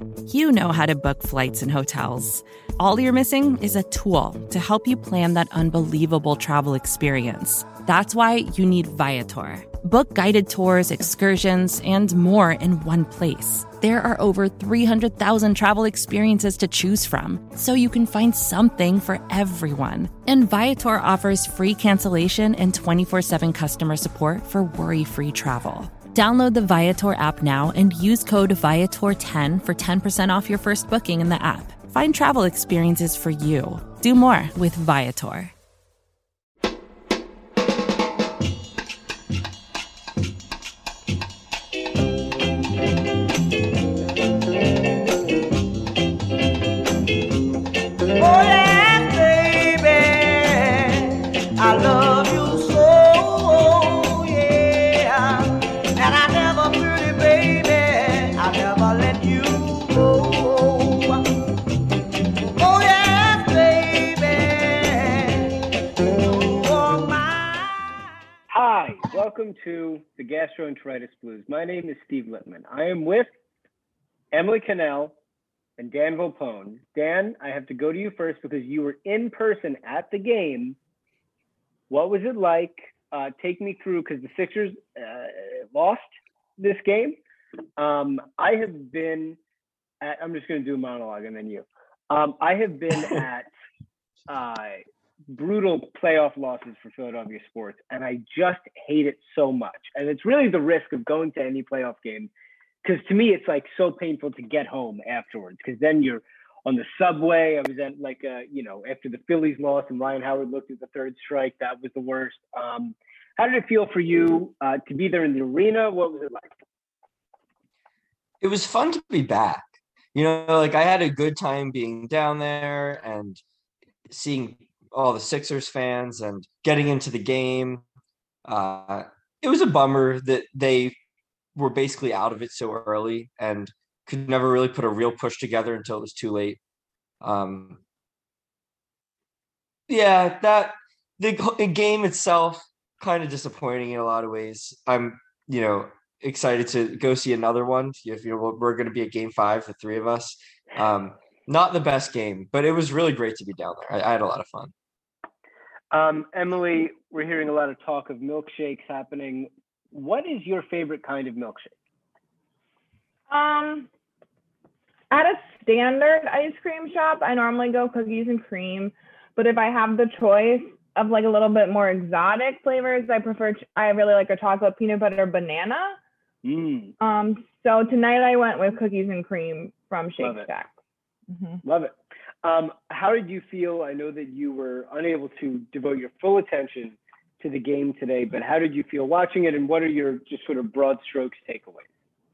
You know how to book flights and hotels. All you're missing is a tool to help you plan that unbelievable travel experience. That's why you need Viator. Book guided tours, excursions, and more in one place. There are over 300,000 travel experiences to choose from, so you can find something for everyone. And Viator offers free cancellation and 24/7 customer support for worry-free travel. Download the Viator app now and use code Viator10 for 10% off your first booking in the app. Find travel experiences for you. Do more with Viator. Welcome to the Gastroenteritis Blues. My name is Steve Littman. I am with Emily Cannell and Dan Volpone. Dan, I have to go to you first because you were in person at the game. What was it like? Take me through, because the Sixers lost this game. I have been at, I'm just going to do a monologue and then you. I have been at brutal playoff losses for Philadelphia sports, and I just hate it so much. And it's really the risk of going to any playoff game, because to me it's like so painful to get home afterwards, because then you're on the subway. I was at after the Phillies lost and Ryan Howard looked at the third strike, that was the worst. How did it feel for you to be there in the arena? What was it like? It was fun to be back. I had a good time being down there and seeing all the Sixers fans and getting into the game. It was a bummer that they were basically out of it so early and could never really put a real push together until it was too late. The game itself kind of disappointing in a lot of ways. I'm, excited to go see another one. If we're going to be at Game 5, the three of us. Not the best game, but it was really great to be down there. I had a lot of fun. Emily, we're hearing a lot of talk of milkshakes happening. What is your favorite kind of milkshake? At a standard ice cream shop, I normally go cookies and cream. But if I have the choice of like a little bit more exotic flavors, I really like a chocolate peanut butter banana. So tonight I went with cookies and cream from Shake Shack. Mm-hmm. Love it. How did you feel? I know that you were unable to devote your full attention to the game today, but how did you feel watching it, and what are your just sort of broad strokes takeaways?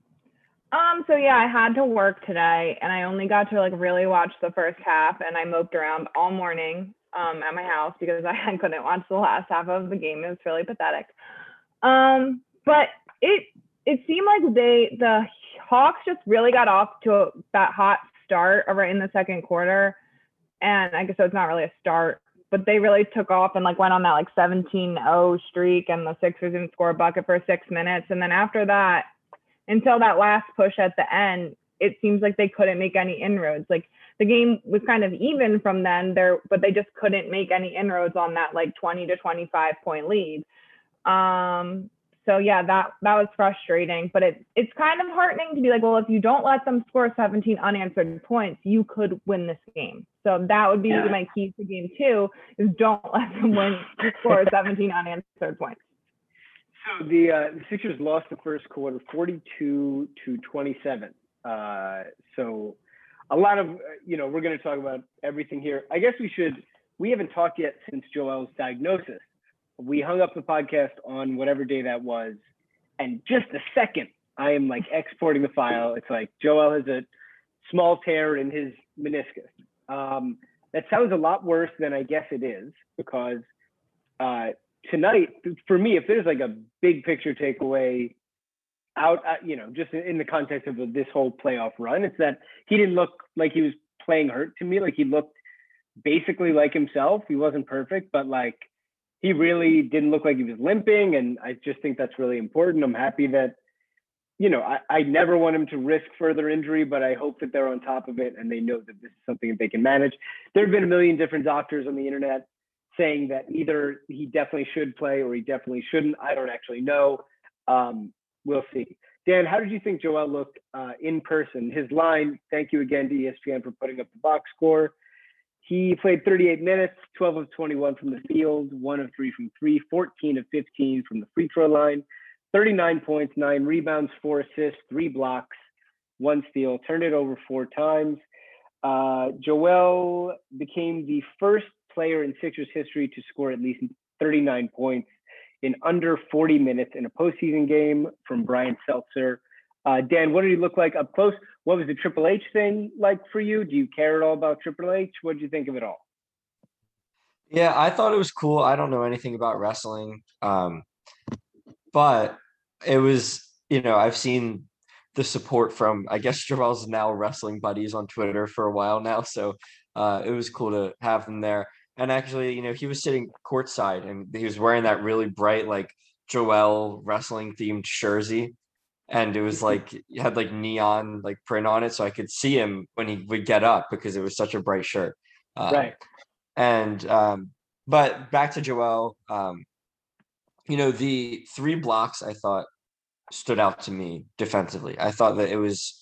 I had to work today, and I only got to really watch the first half, and I moped around all morning at my house because I couldn't watch the last half of the game. It was really pathetic. But it seemed like the Hawks just really got off to that hot start right in the second quarter, and I guess so it's not really a start, but they really took off and went on that 17-0 streak, and the Sixers didn't score a bucket for 6 minutes, and then after that, until that last push at the end, it seems like they couldn't make any inroads. The game was kind of even from then there, but they just couldn't make any inroads on that 20 to 25 point lead. That was frustrating, but it's kind of heartening to be if you don't let them score 17 unanswered points, you could win this game. So that would be my key to game 2, is don't let them score 17 unanswered points. So the Sixers lost the first quarter 42-27. So a lot of, we're going to talk about everything here. I guess we haven't talked yet since Joel's diagnosis. We hung up the podcast on whatever day that was. And just a second, I am exporting the file. It's Joel has a small tear in his meniscus. That sounds a lot worse than I guess it is, because tonight, for me, if there's a big picture takeaway out, just in the context of this whole playoff run, it's that he didn't look like he was playing hurt to me. He looked basically like himself. He wasn't perfect, but he really didn't look like he was limping. And I just think that's really important. I'm happy that I never want him to risk further injury, but I hope that they're on top of it and they know that this is something that they can manage. There have been a million different doctors on the internet saying that either he definitely should play or he definitely shouldn't. I don't actually know. We'll see. Dan, how did you think Joel looked in person? His line, thank you again to ESPN for putting up the box score. He played 38 minutes, 12 of 21 from the field, 1 of 3 from 3, 14 of 15 from the free throw line, 39 points, 9 rebounds, 4 assists, 3 blocks, 1 steal, turned it over 4 times. Joel became the first player in Sixers history to score at least 39 points in under 40 minutes in a postseason game from Brian Seltzer. Dan, what did he look like up close? What was the Triple H thing like for you? Do you care at all about Triple H? What did you think of it all? Yeah, I thought it was cool. I don't know anything about wrestling, but it was, I've seen the support from, I guess, Joel's now wrestling buddies on Twitter for a while now. So it was cool to have them there. And actually, he was sitting courtside and he was wearing that really bright, like Joel wrestling themed jersey. And it was like, it had like neon like print on it. So I could see him when he would get up because it was such a bright shirt. Right. And, but back to Joel, the 3 blocks I thought stood out to me defensively. I thought that it was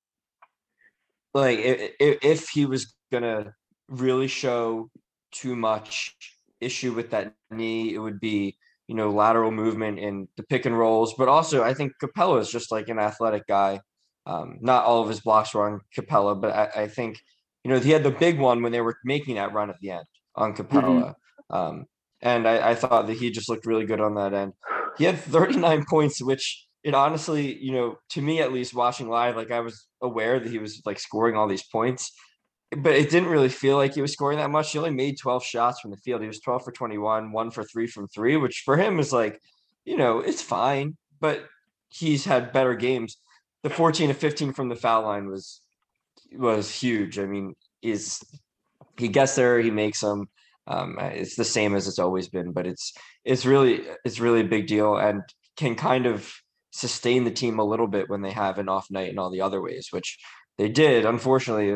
like, if he was going to really show too much issue with that knee, it would be, lateral movement in the pick and rolls. But also, I think Capella is just like an athletic guy. Not all of his blocks were on Capella, but I think, he had the big one when they were making that run at the end on Capella. Mm-hmm. And I thought that he just looked really good on that end. He had 39 points, which it honestly, to me at least watching live, like I was aware that he was like scoring all these points, but it didn't really feel like he was scoring that much. He only made 12 shots from the field. He was 12 for 21, 1 for 3 from 3, which for him is like, it's fine, but he's had better games. The 14 to 15 from the foul line was huge. I mean, he gets there, he makes them. It's the same as it's always been, but it's really a big deal and can kind of sustain the team a little bit when they have an off night in all the other ways, which they did. Unfortunately,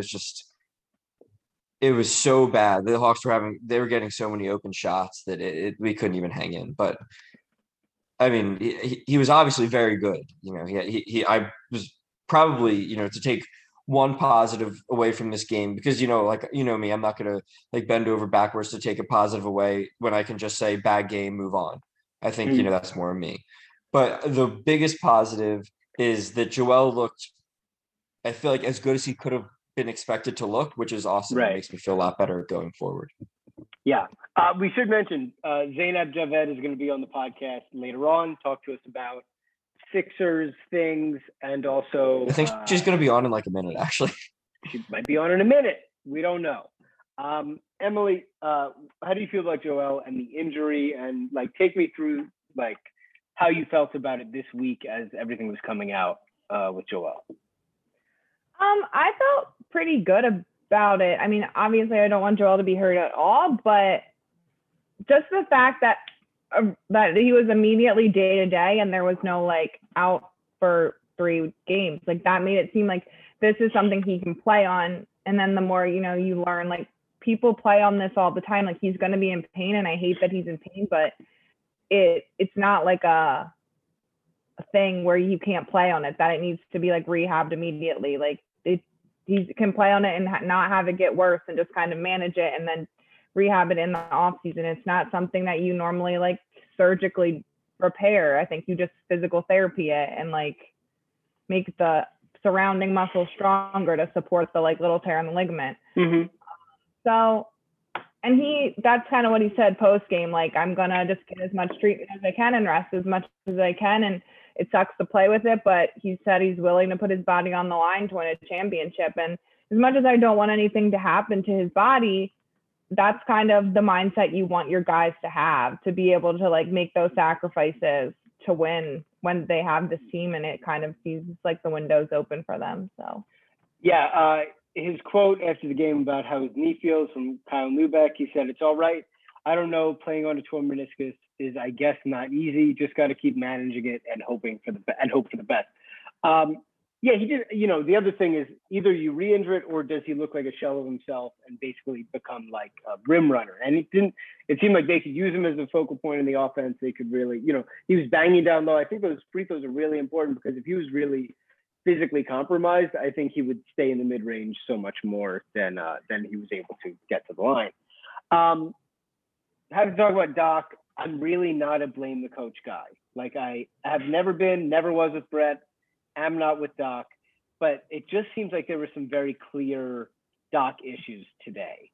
it was so bad. The Hawks they were getting so many open shots that we couldn't even hang in. But I mean, he was obviously very good. I was probably, to take one positive away from this game because, me, I'm not going to like bend over backwards to take a positive away when I can just say bad game, move on. I think, that's more me. But the biggest positive is that Joel looked, I feel like, as good as he could have been expected to look, which is awesome. Right. It makes me feel a lot better going forward. Yeah. We should mention Zainab Javed is going to be on the podcast later on, talk to us about Sixers things, and also I think she's going to be on in like a minute, actually. She might be on in a minute. We don't know. Emily, how do you feel about Joel and the injury, and like take me through like how you felt about it this week as everything was coming out with Joel? I felt pretty good about it. I mean, obviously I don't want Joel to be hurt at all, but just the fact that he was immediately day to day and there was no like out for 3 games, like that made it seem like this is something he can play on. And then the more, you learn, like people play on this all the time. Like he's going to be in pain, and I hate that he's in pain, but it's not like a thing where you can't play on it, that it needs to be like rehabbed immediately. Like he can play on it and not have it get worse and just kind of manage it and then rehab it in the off season. It's not something that you normally like surgically repair. I think you just physical therapy it and like make the surrounding muscle stronger to support the like little tear in the ligament. Mm-hmm. So, and that's kind of what he said post game. Like, I'm going to just get as much treatment as I can and rest as much as I can. And it sucks to play with it, but he said he's willing to put his body on the line to win a championship. And as much as I don't want anything to happen to his body, that's kind of the mindset you want your guys to have, to be able to like make those sacrifices to win when they have this team, and it kind of seems like the window's open for them. So, yeah, his quote after the game about how his knee feels from Kyle Neubeck, he said, "It's all right. I don't know. Playing on a torn meniscus is, I guess, not easy. Just got to keep managing it and hope for the best." Yeah, he did. You know, the other thing is either you re-injure it or does he look like a shell of himself and basically become like a rim runner? And it didn't. It seemed like they could use him as a focal point in the offense. They could really, you know, he was banging down low. I think those free throws are really important because if he was really physically compromised, I think he would stay in the mid range so much more than he was able to get to the line. Have to talk about Doc. I'm really not a blame the coach guy. Like I have never been, never was with Brett. I'm not with Doc, but it just seems like there were some very clear Doc issues today.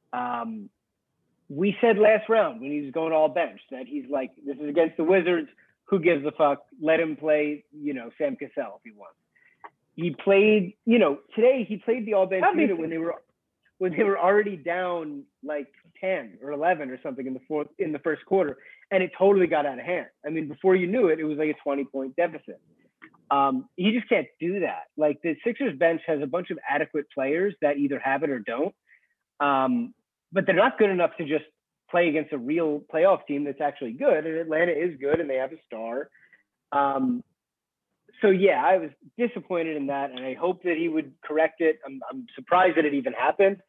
We said last round when he was going all bench that he's like, this is against the Wizards. Who gives a fuck? Let him play, you know, Sam Cassell if he wants. He played, you know, today he played the all bench unit when they were already down like 10 or 11 or something in the first quarter, and it totally got out of hand. I mean, before you knew it, it was like a 20-point deficit. He just can't do that. Like the Sixers bench has a bunch of adequate players that either have it or don't, but they're not good enough to just play against a real playoff team that's actually good. And Atlanta is good, and they have a star. So yeah, I was disappointed in that, and I hope that he would correct it. I'm surprised that it even happened.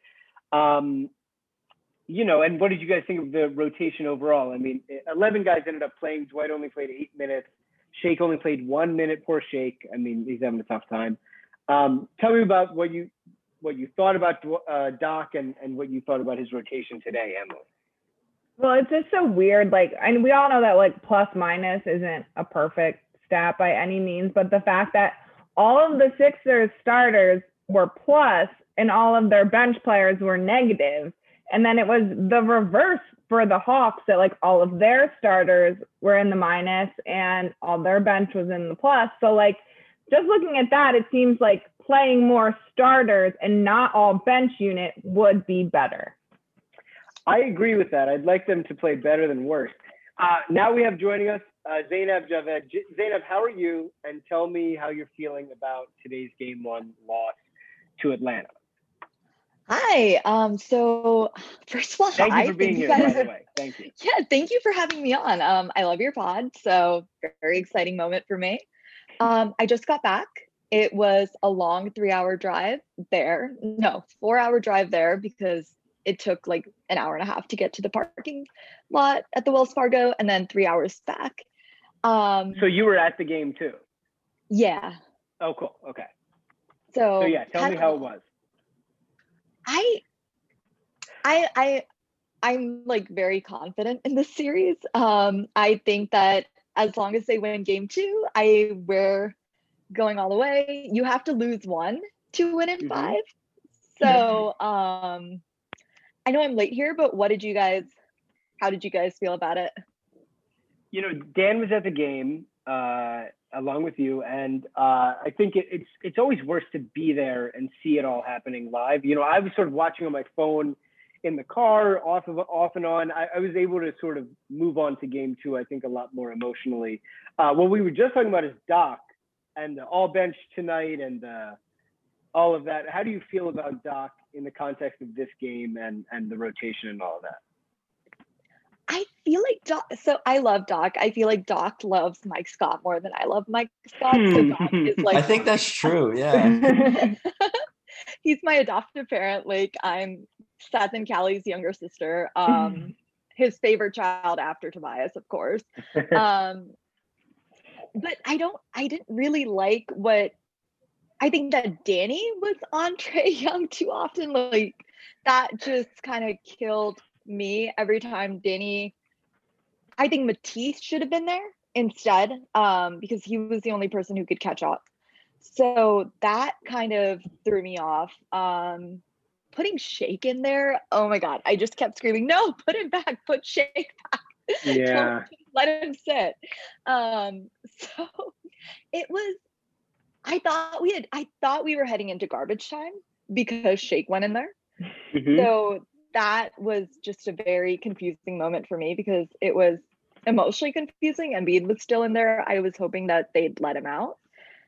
You know, and what did you guys think of the rotation overall? I mean, 11 guys ended up playing. Dwight only played 8 minutes. Shake only played 1 minute. Poor Shake. I mean, he's having a tough time. Tell me about what you thought about Doc and what you thought about his rotation today, Emily. Well, it's just so weird. Like, and we all know that like plus minus isn't a perfect stat by any means, but the fact that all of the Sixers starters were plus and all of their bench players were negative, and then it was the reverse for the Hawks that like all of their starters were in the minus and all their bench was in the plus. So like just looking at that, it seems like playing more starters and not all bench unit would be better. I agree with that. I'd like them to play better than worse. Now we have joining us Zainab Javed. Zainab, how are you? And tell me how you're feeling about today's Game 1 loss to Atlanta. Hi. So first of all, thank you for being here, by the way. Thank you. Yeah, thank you for having me on. I love your pod. So very exciting moment for me. I just got back. It was a long 3-hour drive there. No, 4-hour drive there because it took like an hour and a half to get to the parking lot at the Wells Fargo and then 3 hours back. So you were at the game too? Yeah. Oh, cool. Okay. So yeah, tell me how it was. I'm like very confident in this series. I think that as long as they win game 2, we're going all the way. You have to lose 1 to win in 5. So I know I'm late here, but how did you guys feel about it? You know, Dan was at the game along with you, and I think it's always worse to be there and see it all happening live. You know, I was sort of watching on my phone in the car, off and on. I was able to sort of move on to game 2, I think, a lot more emotionally. What we were just talking about is Doc and the all bench tonight and all of that. How do you feel about Doc in the context of this game and the rotation and all of that? I feel like Doc, so I love Doc. I feel like Doc loves Mike Scott more than I love Mike Scott. So Doc is like, I think that's true. Yeah. He's my adoptive parent. Like I'm Seth and Callie's younger sister. His favorite child after Tobias, of course. But I didn't really like I think that Danny was on Trae Young too often. Like that just kind of killed me every time Danny. I think Matisse should have been there instead because he was the only person who could catch up. So that kind of threw me off. Putting Shake in there, oh my God, I just kept screaming, no, put him back, put Shake back. Yeah. Don't let him sit. So it was, I thought we were heading into garbage time because Shake went in there. So that was just a very confusing moment for me because it was emotionally confusing. Embiid was still in there. I was hoping that they'd let him out.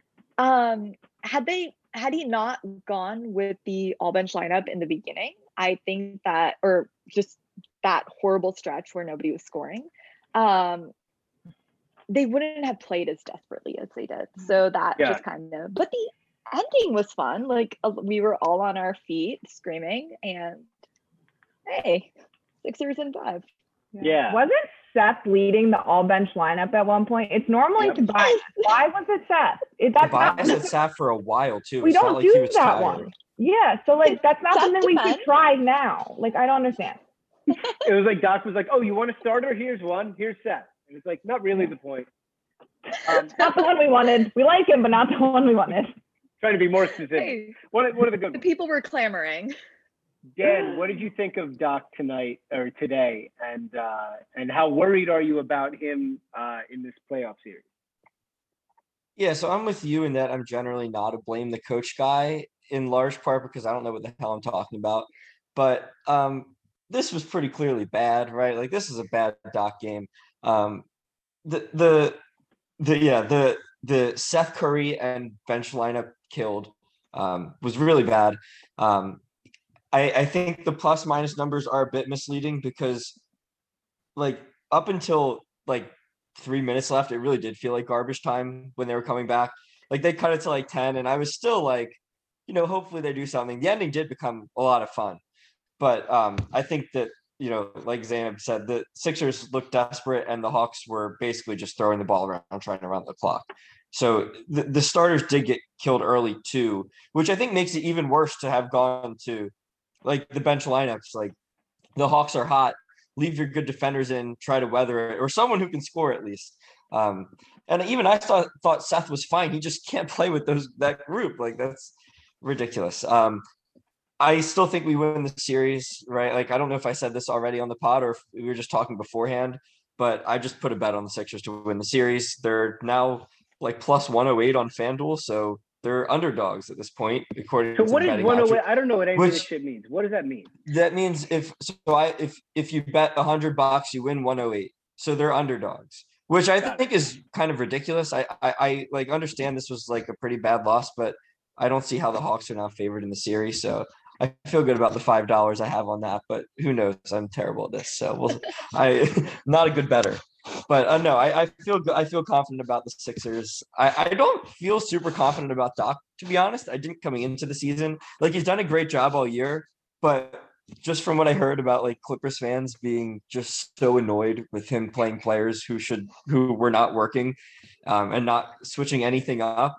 Had he not gone with the all bench lineup in the beginning, I think that, or just that horrible stretch where nobody was scoring, they wouldn't have played as desperately as they did. So that just kind of, but the ending was fun. Like we were all on our feet screaming, and hey, Sixers in 5. Yeah. Wasn't Seth leading the all bench lineup at one point? It's normally Tobias. Why was it Seth? Tobias had sat for a while too. We don't do that tired. One. Yeah, so like that's not something we should try now. Like I don't understand. It was like Doc was like, "Oh, you want a starter? Here's one. Here's Seth." And it's like not really the point. Not the one we wanted. We like him, but not the one we wanted. Trying to be more specific. Hey, what are the good ones? The people were clamoring. Dan, what did you think of Doc tonight or today, and how worried are you about him in this playoff series? Yeah, so I'm with you in that I'm generally not a blame the coach guy, in large part because I don't know what the hell I'm talking about. But this was pretty clearly bad, right? Like this is a bad Doc game. The Seth Curry and bench lineup killed was really bad. I think the plus minus numbers are a bit misleading because like up until like 3 minutes left, it really did feel like garbage time when they were coming back. Like they cut it to like 10 and I was still like, hopefully they do something. The ending did become a lot of fun. But I think that, like Zainab said, the Sixers looked desperate and the Hawks were basically just throwing the ball around, trying to run the clock. So the starters did get killed early too, which I think makes it even worse to have gone to like the bench lineups. Like the Hawks are hot, leave your good defenders in, try to weather it, or someone who can score at least. And even I thought Seth was fine. He just can't play with that group. Like that's ridiculous. I still think we win the series, right? Like I don't know if I said this already on the pod or if we were just talking beforehand, but I just put a bet on the Sixers to win the series. They're now like plus 108 on FanDuel, so they're underdogs at this point, according to what is 108? I don't know what any of this shit means. What does that mean? That means if you bet $100, you win 108. So they're underdogs, which I think is kind of ridiculous. I like understand this was like a pretty bad loss, but I don't see how the Hawks are now favored in the series. So I feel good about the $5 I have on that, but who knows? I'm terrible at this, so not a good bettor. But no, I feel good. I feel confident about the Sixers. I don't feel super confident about Doc, to be honest. I didn't coming into the season. Like he's done a great job all year, but just from what I heard about like Clippers fans being just so annoyed with him playing players who were not working, and not switching anything up.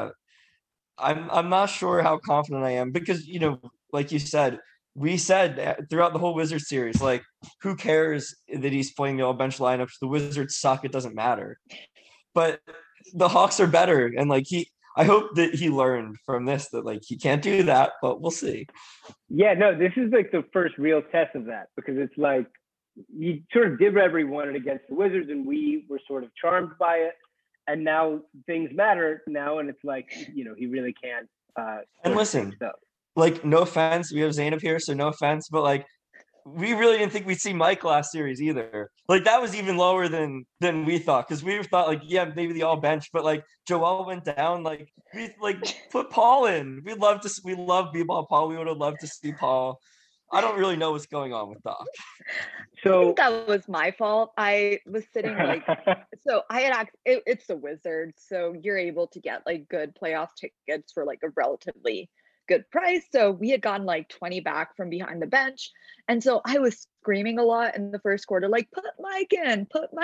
I'm not sure how confident I am because like you said, we said throughout the whole Wizards series, like, who cares that he's playing the all bench lineups? The Wizards suck. It doesn't matter. But the Hawks are better. And like I hope that he learned from this that like he can't do that, but we'll see. Yeah, no, this is like the first real test of that because it's like he sort of did whatever he wanted against the Wizards and we were sort of charmed by it. And now things matter now. And it's like, he really can't. And listen, like, no offense, we have Zainab here, so no offense, but like, we really didn't think we'd see Mike last series either. Like, that was even lower than we thought, because we thought like, yeah, maybe the all bench, but like Joel went down. Like, we like put Paul in. We love B-ball Paul. We would have loved to see Paul. I don't really know what's going on with Doc. So I think that was my fault. I was sitting like, so I had it's the Wizards, so you're able to get like good playoff tickets for like a relatively good price. So we had gotten like 20 back from behind the bench. And so I was screaming a lot in the first quarter, like, put Mike in.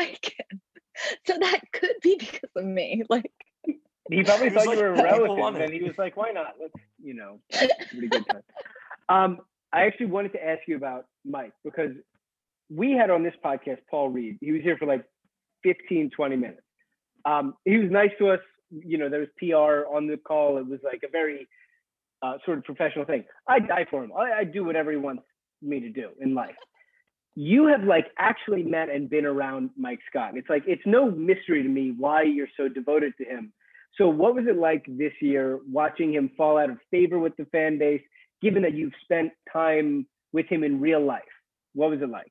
So that could be because of me. Like, he probably thought you were a relative and he was like, why not? Let's, pretty good time. I actually wanted to ask you about Mike because we had on this podcast, Paul Reed. He was here for like 15, 20 minutes. He was nice to us. There was PR on the call. It was like a very sort of professional thing. I die for him. I do whatever he wants me to do in life. You have like actually met and been around Mike Scott. And it's like, it's no mystery to me why you're so devoted to him. So what was it like this year watching him fall out of favor with the fan base, given that you've spent time with him in real life? What was it like?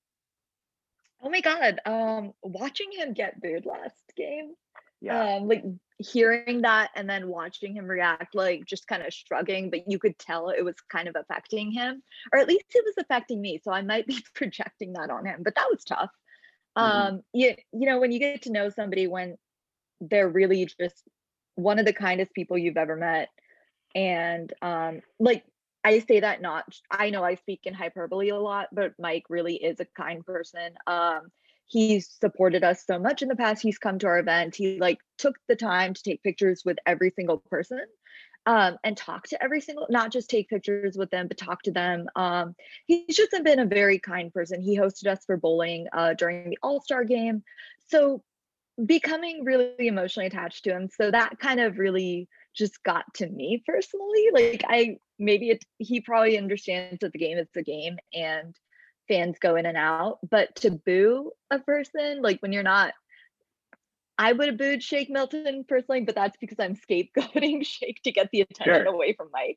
Oh my God. Watching him get booed last game. Yeah. Like hearing that and then watching him react, like just kind of shrugging, but you could tell it was kind of affecting him, or at least it was affecting me. So I might be projecting that on him, but that was tough. When you get to know somebody when they're really just one of the kindest people you've ever met. And like I say that I know I speak in hyperbole a lot, but Mike really is a kind person. He's supported us so much in the past. He's come to our event. He like took the time to take pictures with every single person and talk to every single, not just take pictures with them, but talk to them. He's just been a very kind person. He hosted us for bowling during the All-Star game. So becoming really emotionally attached to him. So that kind of really just got to me personally. Like he probably understands that the game is the game and fans go in and out, but to boo a person, like when you're not, I would have booed Shake Milton personally, but that's because I'm scapegoating Shake to get the attention away from Mike.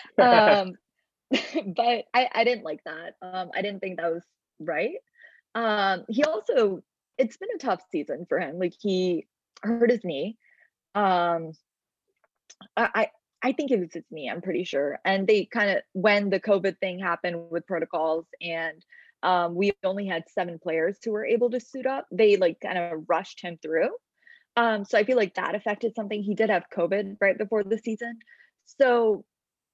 But I didn't like that. I didn't think that was right. He also, it's been a tough season for him. Like he hurt his knee. I think it was his knee, I'm pretty sure. And they kind of, when the COVID thing happened with protocols and we only had 7 players who were able to suit up, they like kind of rushed him through. So I feel like that affected something. He did have COVID right before the season. So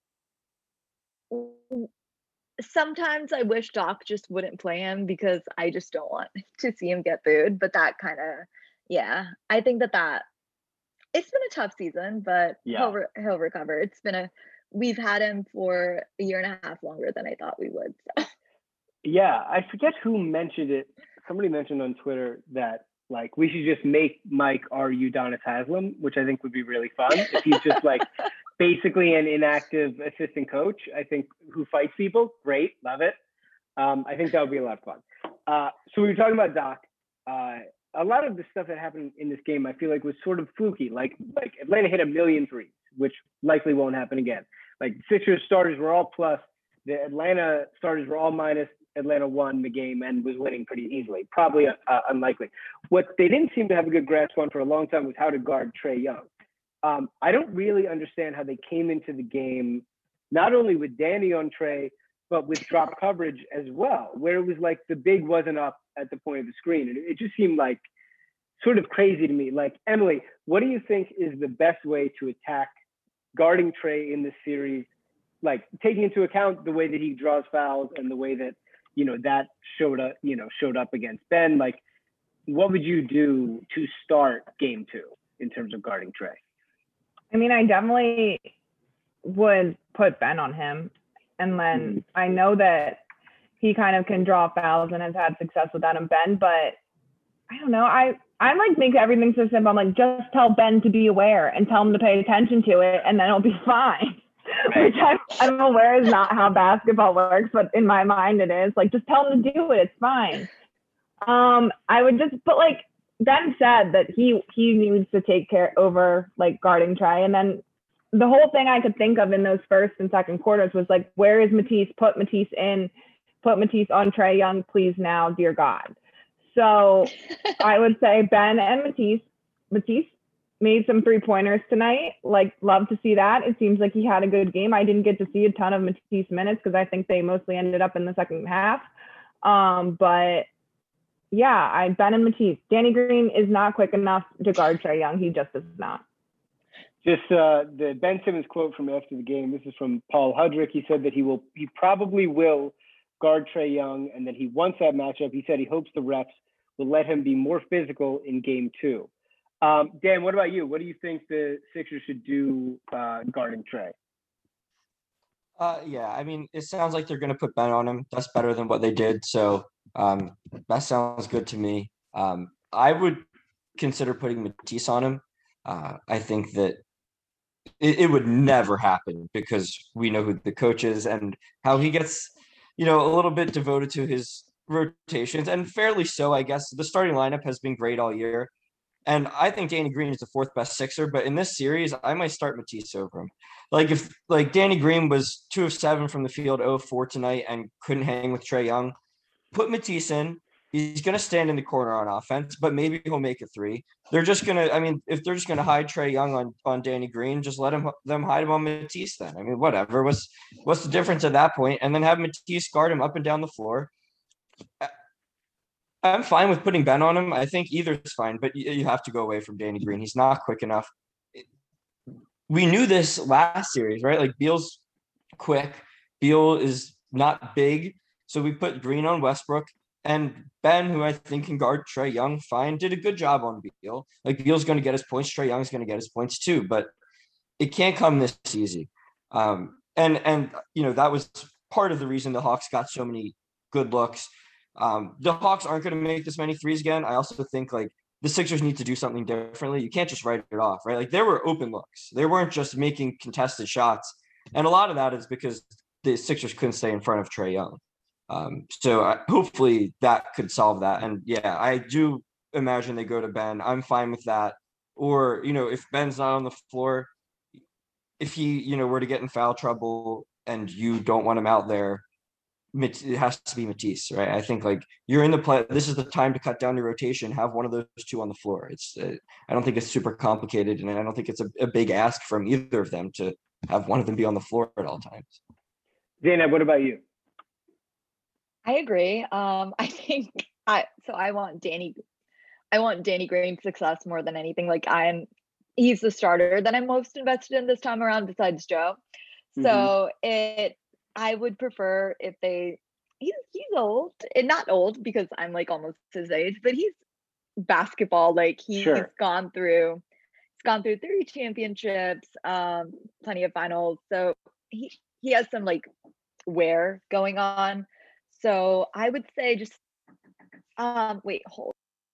sometimes I wish Doc just wouldn't play him because I just don't want to see him get booed. But that kind of, I think that it's been a tough season, but he'll recover. We've had him for a year and a half longer than I thought we would. So. Yeah, I forget who mentioned it. Somebody mentioned on Twitter that like we should just make Mike our Udonis Haslem, which I think would be really fun if he's just like basically an inactive assistant coach. I think who fights people, great, love it. I think that would be a lot of fun. So we were talking about Doc. A lot of the stuff that happened in this game, I feel like was sort of fluky. Like Atlanta hit 1 million threes, which likely won't happen again. Like Sixers starters were all plus, the Atlanta starters were all minus. Atlanta won the game and was winning pretty easily. Probably unlikely. What they didn't seem to have a good grasp on for a long time was how to guard Trae Young. I don't really understand how they came into the game, not only with Danny on Trae, but with drop coverage as well, where it was like the big wasn't up at the point of the screen. And it just seemed like sort of crazy to me. Like, Emily, what do you think is the best way to attack guarding Trae in this series? Like taking into account the way that he draws fouls and the way that, that showed up against Ben. Like, what would you do to start game 2 in terms of guarding Trae? I mean, I definitely would put Ben on him. And then I know that he kind of can draw fouls and has had success with that in Ben, but I don't know. I like make everything so simple. I'm like, just tell Ben to be aware and tell him to pay attention to it, and then it'll be fine. Which I'm aware is not how basketball works, but in my mind it is. Like, just tell him to do it. It's fine. I would just, but like Ben said that he needs to take care over like guarding Trae, and then the whole thing I could think of in those first and second quarters was like, where is Matisse? Put Matisse on Trae Young, please now, dear God. So I would say Ben and Matisse made some 3-pointers tonight. Like, love to see that. It seems like he had a good game. I didn't get to see a ton of Matisse minutes because I think they mostly ended up in the second half. But yeah, Ben and Matisse. Danny Green is not quick enough to guard Trae Young. He just is not. Just the Ben Simmons quote from after the game. This is from Paul Hudrick. He said that he probably will guard Trae Young, and that he wants that matchup. He said he hopes the refs will let him be more physical in game 2. Dan, what about you? What do you think the Sixers should do guarding Trae? Yeah, I mean, it sounds like they're going to put Ben on him. That's better than what they did. So that sounds good to me. I would consider putting Matisse on him. I think that it would never happen because we know who the coach is and how he gets, a little bit devoted to his rotations, and fairly so, I guess. The starting lineup has been great all year. And I think Danny Green is the 4th best Sixer, but in this series, I might start Matisse over him. Like, if Danny Green was 2 of 7 from the field, 0 of 4 tonight, and couldn't hang with Trae Young, put Matisse in. He's going to stand in the corner on offense, but maybe he'll make a 3. They're just going to, if they're just going to hide Trae Young on Danny Green, just let them hide him on Matisse then. I mean, whatever. What's the difference at that point? And then have Matisse guard him up and down the floor. I'm fine with putting Ben on him. I think either is fine, but you have to go away from Danny Green. He's not quick enough. We knew this last series, right? Like Beal's quick. Beal is not big. So we put Green on Westbrook, and Ben, who I think can guard Trae Young fine, did a good job on Beal. Like Beal's going to get his points. Trae Young's going to get his points too, but it can't come this easy. And that was part of the reason the Hawks got so many good looks. The Hawks aren't going to make this many threes again. I also think like the Sixers need to do something differently. You can't just write it off, right? Like there were open looks. They weren't just making contested shots. And a lot of that is because the Sixers couldn't stay in front of Trae Young. So hopefully that could solve that. And yeah, I do imagine they go to Ben. I'm fine with that. Or, if Ben's not on the floor, if he, were to get in foul trouble and you don't want him out there, it has to be Matisse, right? I think like you're in the play. This is the time to cut down your rotation. Have one of those two on the floor. I don't think it's super complicated, and I don't think it's a big ask from either of them to have one of them be on the floor at all times. Zainab, what about you? I agree. I think I want Danny Green's success more than anything. Like he's the starter that I'm most invested in this time around besides Joe. So I would prefer if he's old and not old because I'm like almost his age, but he's basketball. Like he's gone through 3 championships, plenty of finals. So he has some like wear going on. So I would say just wait, hold.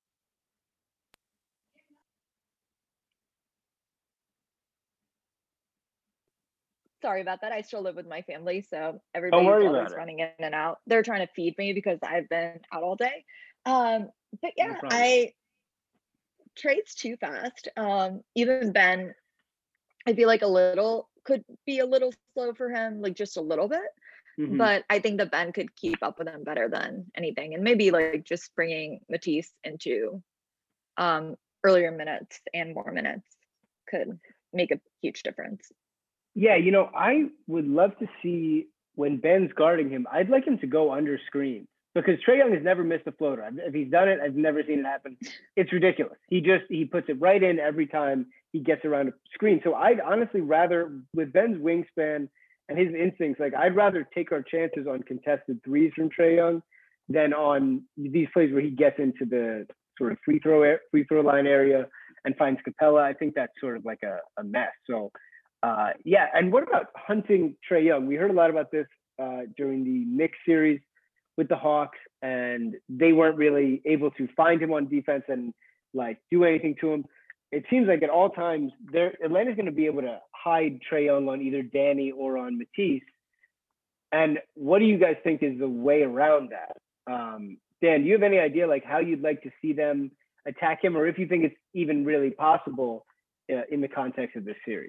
Sorry about that. I still live with my family, so everybody's always running in and out. They're trying to feed me because I've been out all day. But yeah, Trade's too fast. Even Ben, I feel like could be a little slow for him, like just a little bit. But I think that Ben could keep up with him better than anything, and maybe like just bringing Matisse into earlier minutes and more minutes could make a huge difference. Yeah, I would love to see when Ben's guarding him, I'd like him to go under screens because Trae Young has never missed a floater. If he's done it, I've never seen it happen. It's ridiculous. He puts it right in every time he gets around a screen. So I'd honestly rather, with Ben's wingspan and his instincts, like I'd rather take our chances on contested threes from Trae Young than on these plays where he gets into the sort of free throw line area and finds Capella. I think that's sort of like a mess. So yeah, and what about hunting Trae Young? We heard a lot about this during the Knicks series with the Hawks, and they weren't really able to find him on defense and like do anything to him. It seems like at all times, Atlanta's going to be able to hide Trae Young on either Danny or on Matisse. And what do you guys think is the way around that? Dan, do you have any idea like how you'd like to see them attack him, or if you think it's even really possible in the context of this series?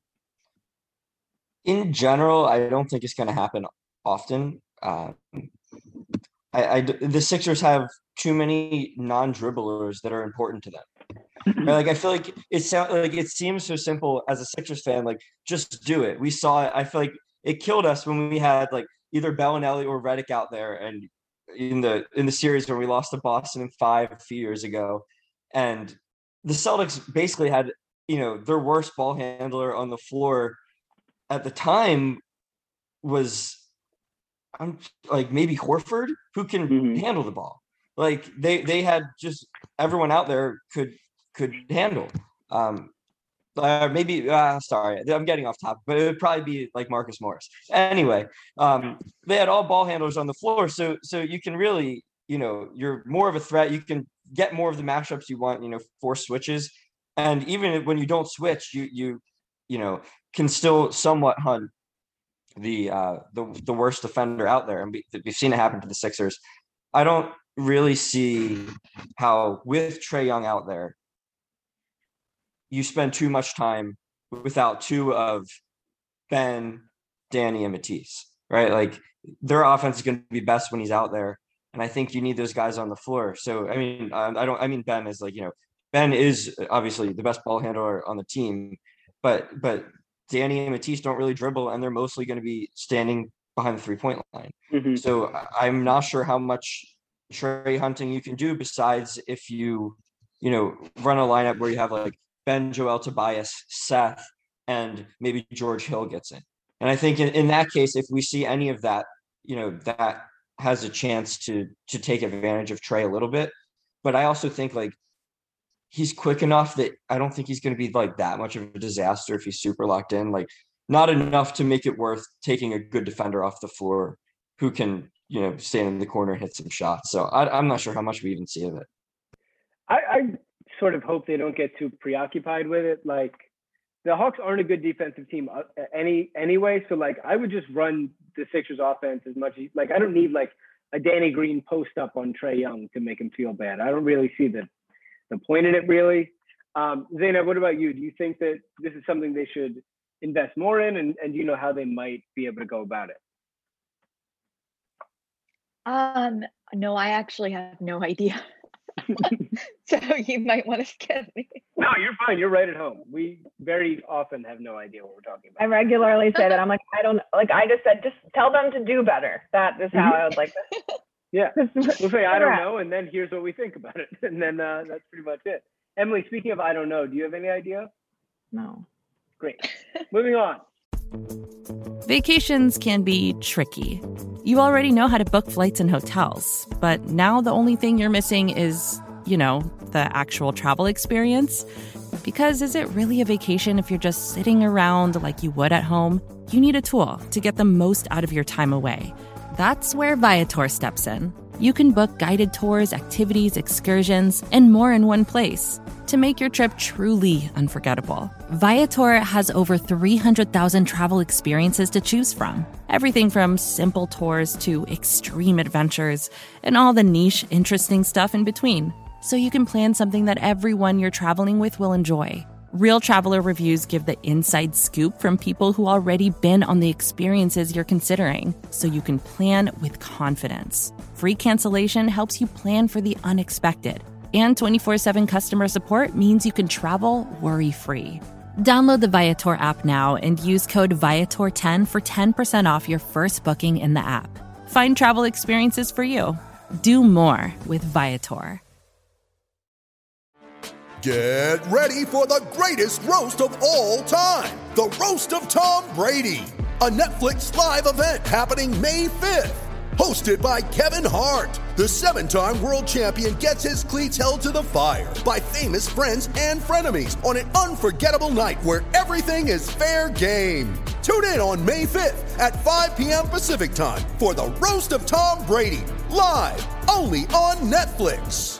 In general, I don't think it's going to happen often. The Sixers have too many non-dribblers that are important to them. Like I feel like it seems so simple as a Sixers fan. Like just do it. We saw it. I feel like it killed us when we had like either Bellinelli or Redick out there, and in the series when we lost to Boston in 5 a few years ago, and the Celtics basically had their worst ball handler on the floor at the time was like maybe Horford, who can handle the ball. Like they had just everyone out there could handle. Maybe sorry, I'm getting off topic, but it would probably be like Marcus Morris. Anyway, they had all ball handlers on the floor, so you can really you're more of a threat. You can get more of the matchups you want. Force switches, and even when you don't switch, you can still somewhat hunt the worst defender out there, and we've seen it happen to the Sixers. I don't really see how with Trae Young out there, you spend too much time without two of Ben, Danny, and Matisse, right? Like their offense is going to be best when he's out there, and I think you need those guys on the floor. So I mean Ben is like Ben is obviously the best ball handler on the team, but Danny and Matisse don't really dribble, and they're mostly going to be standing behind the 3-point line. So I'm not sure how much Trey Hunting you can do, besides if you run a lineup where you have like Ben, Joel, Tobias, Seth, and maybe George Hill gets in. And I think in that case, if we see any of that, that has a chance to take advantage of Trey a little bit. But I also think like he's quick enough that I don't think he's going to be like that much of a disaster if he's super locked in. Like not enough to make it worth taking a good defender off the floor who can, stand in the corner and hit some shots. So I'm not sure how much we even see of it. I sort of hope they don't get too preoccupied with it. Like the Hawks aren't a good defensive team anyway. So like I would just run the Sixers offense as much as like I don't need like a Danny Green post up on Trae Young to make him feel bad. I don't really see the point in it really. Zainab, what about you? Do you think that this is something they should invest more in, and do you know how they might be able to go about it? No, I actually have no idea. So you might want to skip me. No, you're fine. You're right at home. We very often have no idea what we're talking about. I regularly say that. I'm like, I don't like. I just said, just tell them to do better. That is how I would like to. Yeah, we'll say I don't know, and then here's what we think about it, and then that's pretty much it. Emily, speaking of I don't know, do you have any idea? No. Great. Moving on. Vacations can be tricky. You already know how to book flights and hotels, but now the only thing you're missing is, the actual travel experience. Because is it really a vacation if you're just sitting around like you would at home? You need a tool to get the most out of your time away. That's where Viator steps in. You can book guided tours, activities, excursions, and more in one place to make your trip truly unforgettable. Viator has over 300,000 travel experiences to choose from. Everything from simple tours to extreme adventures and all the niche, interesting stuff in between. So you can plan something that everyone you're traveling with will enjoy. Real traveler reviews give the inside scoop from people who already been on the experiences you're considering, so you can plan with confidence. Free cancellation helps you plan for the unexpected. And 24/7 customer support means you can travel worry-free. Download the Viator app now and use code Viator10 for 10% off your first booking in the app. Find travel experiences for you. Do more with Viator. Get ready for the greatest roast of all time, the Roast of Tom Brady, a Netflix live event happening May 5th. Hosted by Kevin Hart, the 7-time world champion gets his cleats held to the fire by famous friends and frenemies on an unforgettable night where everything is fair game. Tune in on May 5th at 5 p.m. Pacific time for the Roast of Tom Brady, live only on Netflix.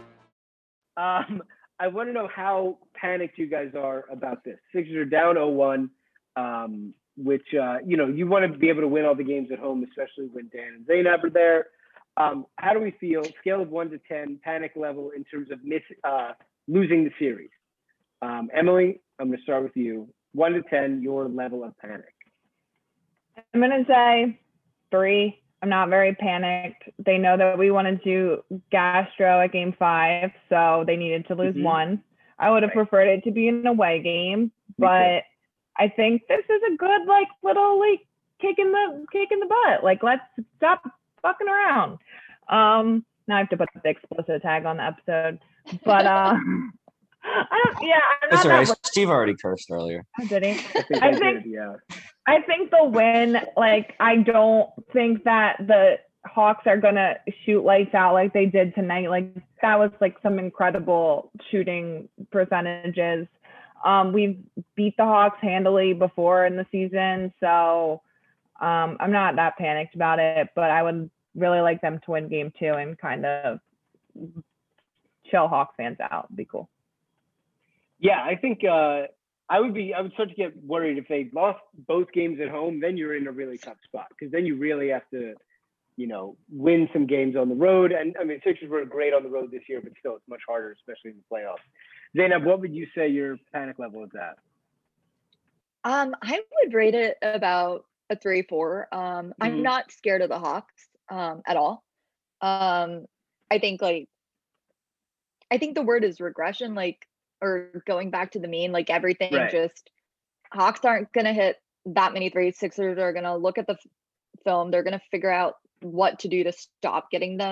I want to know how panicked you guys are about this. Sixers are down 0-1, which, you want to be able to win all the games at home, especially when Dan and Zainab are there. How do we feel? Scale of 1 to 10, panic level in terms of losing the series. Emily, I'm going to start with you. 1 to 10, your level of panic. I'm going to say 3. I'm not very panicked. They know that we wanted to Gastro at game 5, so they needed to lose 1. I would have preferred it to be an away game, but I think this is a good little kick in the butt. Like, let's stop fucking around. Now I have to put the explicit tag on the episode, but I'm That's all right. Steve already cursed earlier. Oh, did he? I think the win, I don't think that the Hawks are going to shoot lights out like they did tonight. That was some incredible shooting percentages. We've beat the Hawks handily before in the season, so I'm not that panicked about it, but I would really like them to win game 2 and kind of chill Hawks fans out. It'd be cool. Yeah, I think I would start to get worried if they lost both games at home. Then you're in a really tough spot because then you really have to, win some games on the road. And I mean, Sixers were great on the road this year, but still, it's much harder, especially in the playoffs. Zainab, what would you say your panic level is at? I would rate it about a 3-4. I'm not scared of the Hawks at all. I think the word is regression, or going back to the mean, everything just Hawks aren't going to hit that many threes. Sixers are going to look at the film. They're going to figure out what to do to stop getting them.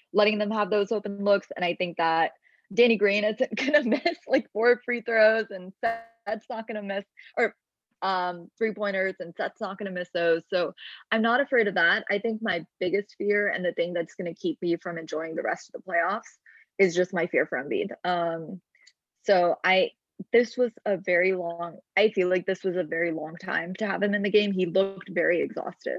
letting them have those open looks. And I think that Danny Green isn't gonna miss like 4 free throws, and Seth's not gonna miss, or 3-pointers, and Seth's not gonna miss those. So I'm not afraid of that. I think my biggest fear, and the thing that's gonna keep me from enjoying the rest of the playoffs, is just my fear for Embiid. So I feel like this was a very long time to have him in the game. He looked very exhausted.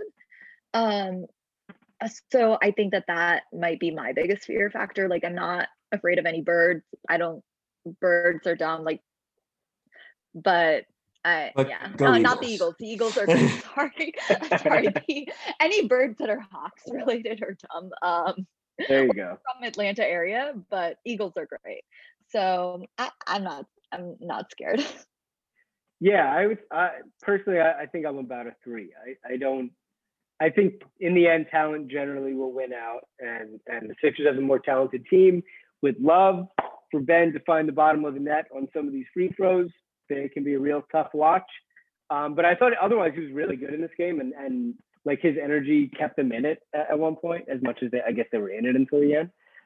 So I think that might be my biggest fear factor. Like, I'm not afraid of any birds. Birds are dumb, like, but not the Eagles. The Eagles are sorry. Any birds that are Hawks related are dumb. There you go. From Atlanta area, but Eagles are great. So I'm not scared. Yeah, personally, I think I'm about a 3. I think in the end, talent generally will win out, and the Sixers have a more talented team with love for Ben to find the bottom of the net on some of these free throws. They can be a real tough watch. But I thought otherwise he was really good in this game, and like his energy kept them in it at one point, as much as I guess they were in it until the end.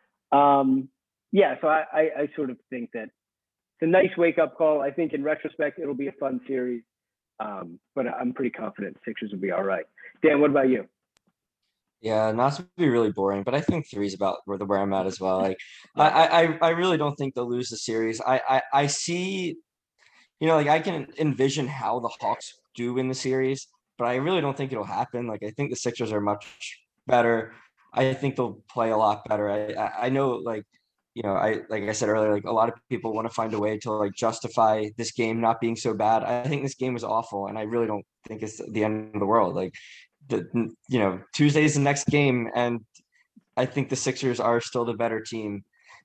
So I sort of think that it's a nice wake-up call. I think in retrospect, it'll be a fun series. But I'm pretty confident Sixers will be all right. Dan, what about you? Yeah, not to be really boring, but I think 3 is about where I'm at as well. Like, I really don't think they'll lose the series. I see, like I can envision how the Hawks do win the series, but I really don't think it'll happen. Like, I think the Sixers are much better. I think they'll play a lot better. I know, like I said earlier, like a lot of people want to find a way to like justify this game not being so bad. I think this game was awful, and I really don't think it's the end of the world. Like, Tuesday's the next game, and I think the Sixers are still the better team.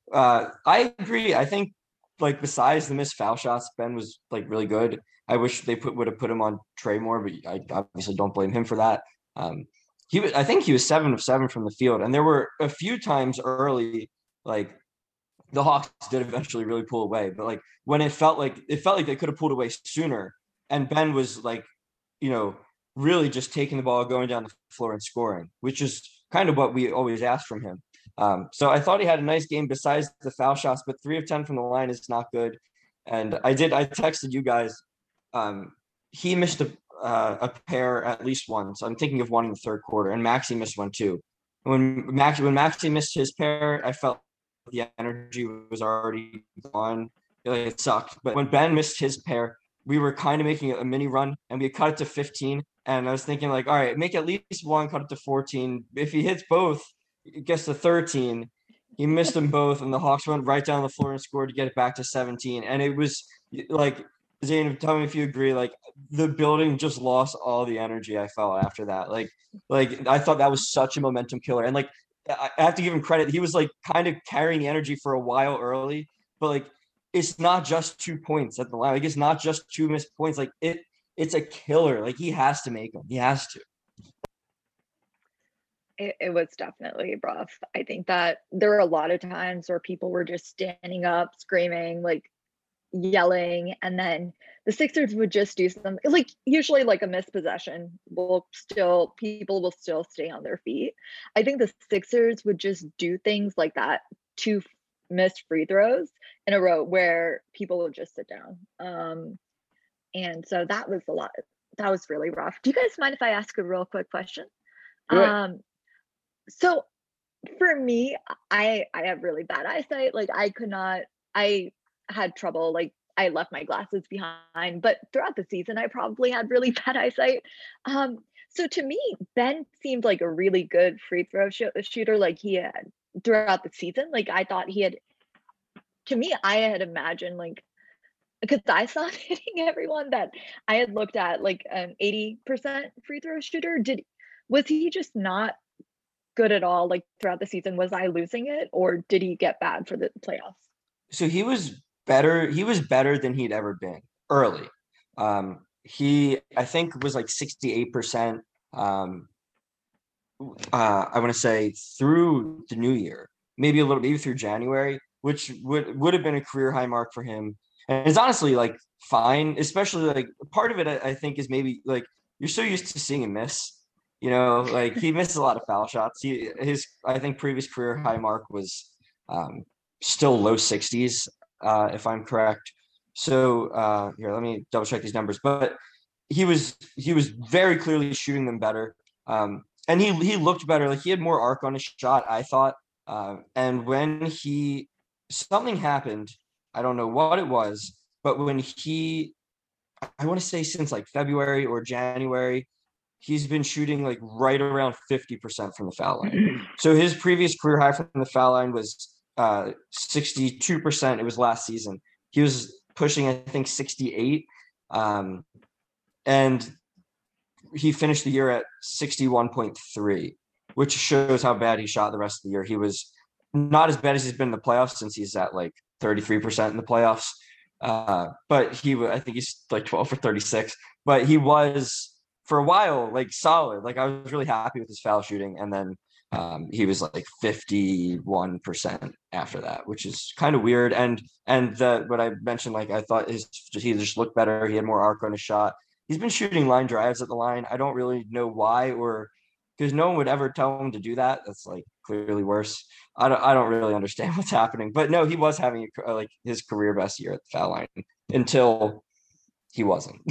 I agree. I think, like, besides the missed foul shots, Ben was like really good. I wish they would have put him on Trey more, but I obviously don't blame him for that. I think he was 7 of 7 from the field, and there were a few times early, like, the Hawks did eventually really pull away, but like when it felt like they could have pulled away sooner, and Ben was like, really just taking the ball, going down the floor and scoring, which is kind of what we always ask from him. So I thought he had a nice game besides the foul shots, but 3 of 10 from the line is not good. And I texted you guys. He missed a pair at least once. I'm thinking of one in the third quarter, and Maxey missed one too. When Maxey missed his pair, I felt the energy was already gone. It sucked. But when Ben missed his pair, we were kind of making a mini run, and we cut it to 15. And I was thinking, like, all right, make at least one, cut it to 14. If he hits both, it gets to 13. He missed them both, and the Hawks went right down the floor and scored to get it back to 17. And it was like, Zane, tell me if you agree, like, the building just lost all the energy I felt after that. Like I thought that was such a momentum killer. And like, I have to give him credit. He was like kind of carrying the energy for a while early, but like, it's not just 2 points at the line. Like, it's not just 2 missed points. Like, it's a killer. Like, he has to make them. He has to. It was definitely rough. I think that there were a lot of times where people were just standing up, screaming, like yelling, and then the Sixers would just do something, like usually like a missed possession people will still stay on their feet. I think the Sixers would just do things like that, 2 missed free throws in a row where people would just sit down. And so that was a lot. That was really rough. Do you guys mind if I ask a real quick question? So for me, I have really bad eyesight. Like, I had trouble, like I left my glasses behind, but throughout the season, I probably had really bad eyesight. So to me, Ben seemed like a really good free throw shooter, like he had throughout the season. Like, I thought I had imagined, like, because I saw him hitting everyone, that I had looked at like an 80% free throw shooter. Was he just not good at all, like, throughout the season? Was I losing it, or did he get bad for the playoffs? So he was better than he'd ever been early. He, I think, was like 68%. I want to say through the new year, maybe through January, which would have been a career high mark for him. And it's honestly like fine, especially like part of it, I think, is maybe like you're so used to seeing him miss Like he missed a lot of foul shots. I think previous career high mark was still low 60s, if I'm correct. So here, let me double check these numbers. But he was very clearly shooting them better. And he looked better. Like he had more arc on his shot, I thought. And when something happened, I don't know what it was, but when I want to say since like February or January, he's been shooting like right around 50% from the foul line. So his previous career high from the foul line was 62%. It was last season. He was pushing, I think, 68. And he finished the year at 61.3, which shows how bad he shot the rest of the year. He was not as bad as he's been in the playoffs, since he's at like 33% in the playoffs. But I think he's like 12 for 36, but he was for a while like solid. Like I was really happy with his foul shooting. And then he was like 51% after that, which is kind of weird. And what I mentioned, like I thought he just looked better. He had more arc on his shot. He's been shooting line drives at the line. I don't really know why, or because no one would ever tell him to do that. That's like clearly worse. I don't really understand what's happening. But no, he was having like his career best year at the foul line until he wasn't.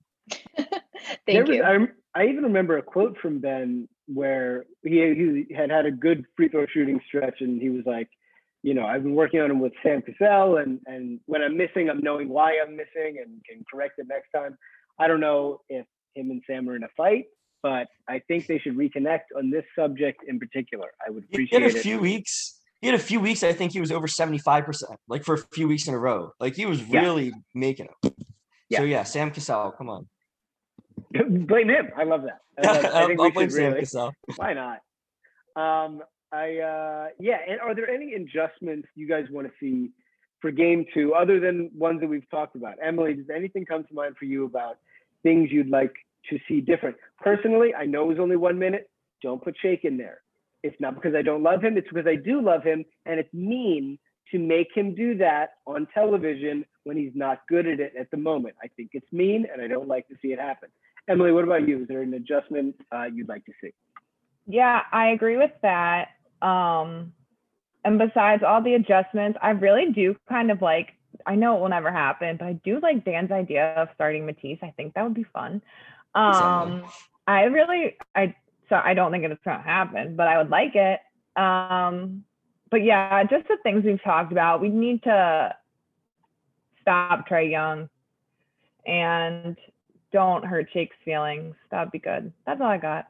Thank you. I even remember a quote from Ben where he had a good free throw shooting stretch, and he was like, I've been working on him with Sam Cassell, and when I'm missing, I'm knowing why I'm missing and can correct it next time. I don't know if him and Sam are in a fight, but I think they should reconnect on this subject in particular. I would appreciate it. He had a few weeks. I think he was over 75%, like for a few weeks in a row. Like he was really making it. Yeah. So yeah, Sam Cassell, come on. Blame him. I love that. I think I'll blame Sam Cassell. Why not? And are there any adjustments you guys want to see for game 2, other than ones that we've talked about? Emily, does anything come to mind for you about things you'd like to see different? Personally, I know it was only 1 minute. Don't put Shake in there. It's not because I don't love him. It's because I do love him. And it's mean to make him do that on television when he's not good at it at the moment. I think it's mean, and I don't like to see it happen. Emily, what about you? Is there an adjustment you'd like to see? Yeah, I agree with that. And besides all the adjustments, I really do kind of like, I know it will never happen, but I do like Dan's idea of starting Matisse. I think that would be fun. So I don't think it's going to happen, but I would like it. But yeah, just the things we've talked about. We need to stop Trae Young and don't hurt Shake's feelings. That'd be good. That's all I got.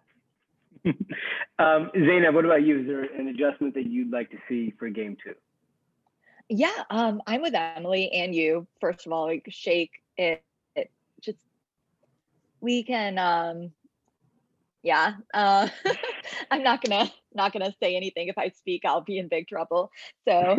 Zainab, what about you? Is there an adjustment that you'd like to see for game 2? Yeah, I'm with Emily and you. First of all, like Shake, it just, we can, I'm not gonna say anything. If I speak, I'll be in big trouble. So,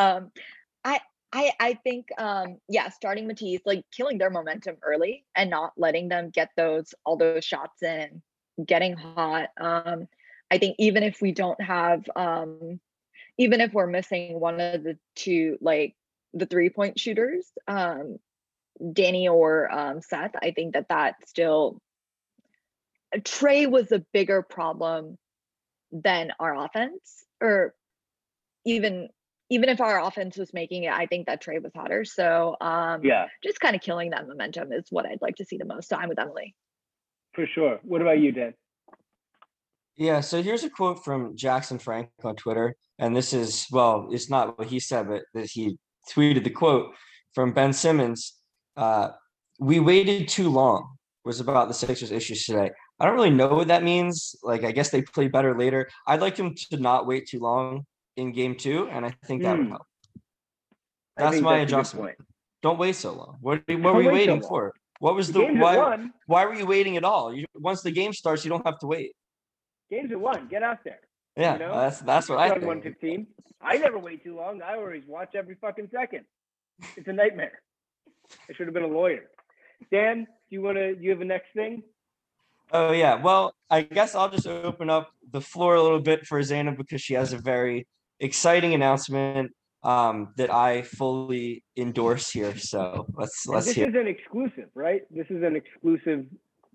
I think, starting Matisse, like killing their momentum early and not letting them get all those shots in, getting hot. I think even if we don't have, even if we're missing one of the two, like the 3-point shooters, Danny or Seth, I think that still, Trae was a bigger problem than our offense, or even if our offense was making it, I think that Trae was hotter. So just kind of killing that momentum is what I'd like to see the most. So I'm with Emily. For sure. What about you, Dan? Yeah, so here's a quote from Jackson Frank on Twitter. And this is, well, it's not what he said, but that he tweeted the quote from Ben Simmons. We waited too long was about the Sixers' issues today. I don't really know what that means. Like, I guess they play better later. I'd like them to not wait too long in game 2, and I think that would help. That's my adjustment. Don't wait so long. What were you waiting for? What was why were you waiting at all? Once the game starts, you don't have to wait. Games are won. Get out there. Yeah, you know? That's what I think. 115. I never wait too long. I always watch every fucking second. It's a nightmare. I should have been a lawyer. Dan, you have a next thing? Oh yeah. Well, I guess I'll just open up the floor a little bit for Zainab because she has a very exciting announcement that I fully endorse here. So let's hear. This is an exclusive, right? This is an exclusive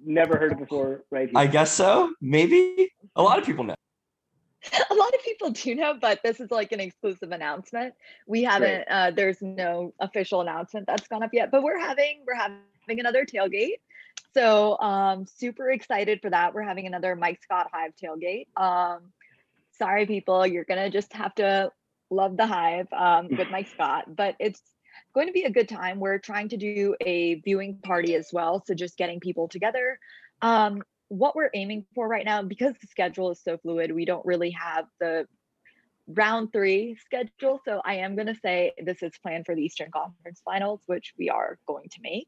Never heard it before, right here. I guess so. Maybe a lot of people know. A lot of people do know, but this is like an exclusive announcement. We haven't, there's no official announcement that's gone up yet, but we're having another tailgate. So super excited for that. We're having another Mike Scott Hive tailgate. Sorry, people, you're gonna just have to love the Hive with Mike Scott, but it's going to be a good time. We're trying to do a viewing party as well. So just getting people together. What we're aiming for right now, because the schedule is so fluid, we don't really have the round 3 schedule. So I am going to say this is planned for the Eastern Conference Finals, which we are going to make.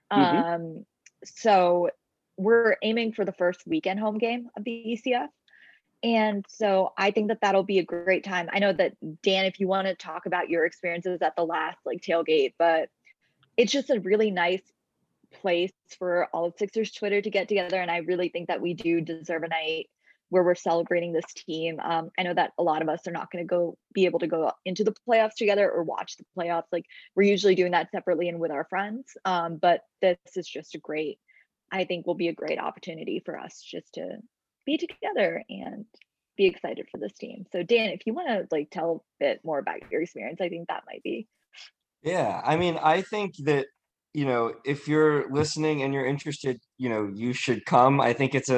So we're aiming for the first weekend home game of the ECF. And so I think that that'll be a great time. I know that, Dan, if you want to talk about your experiences at the last like tailgate, but it's just a really nice place for all of Sixers Twitter to get together. And I really think that we do deserve a night where we're celebrating this team. I know that a lot of us are not going to be able to go into the playoffs together or watch the playoffs. Like we're usually doing that separately and with our friends. But this is just I think will be a great opportunity for us just to be together and be excited for this team. So Dan, if you want to like tell a bit more about your experience, I think that might be. Yeah, I mean, I think that, if you're listening and you're interested, you should come. I think it's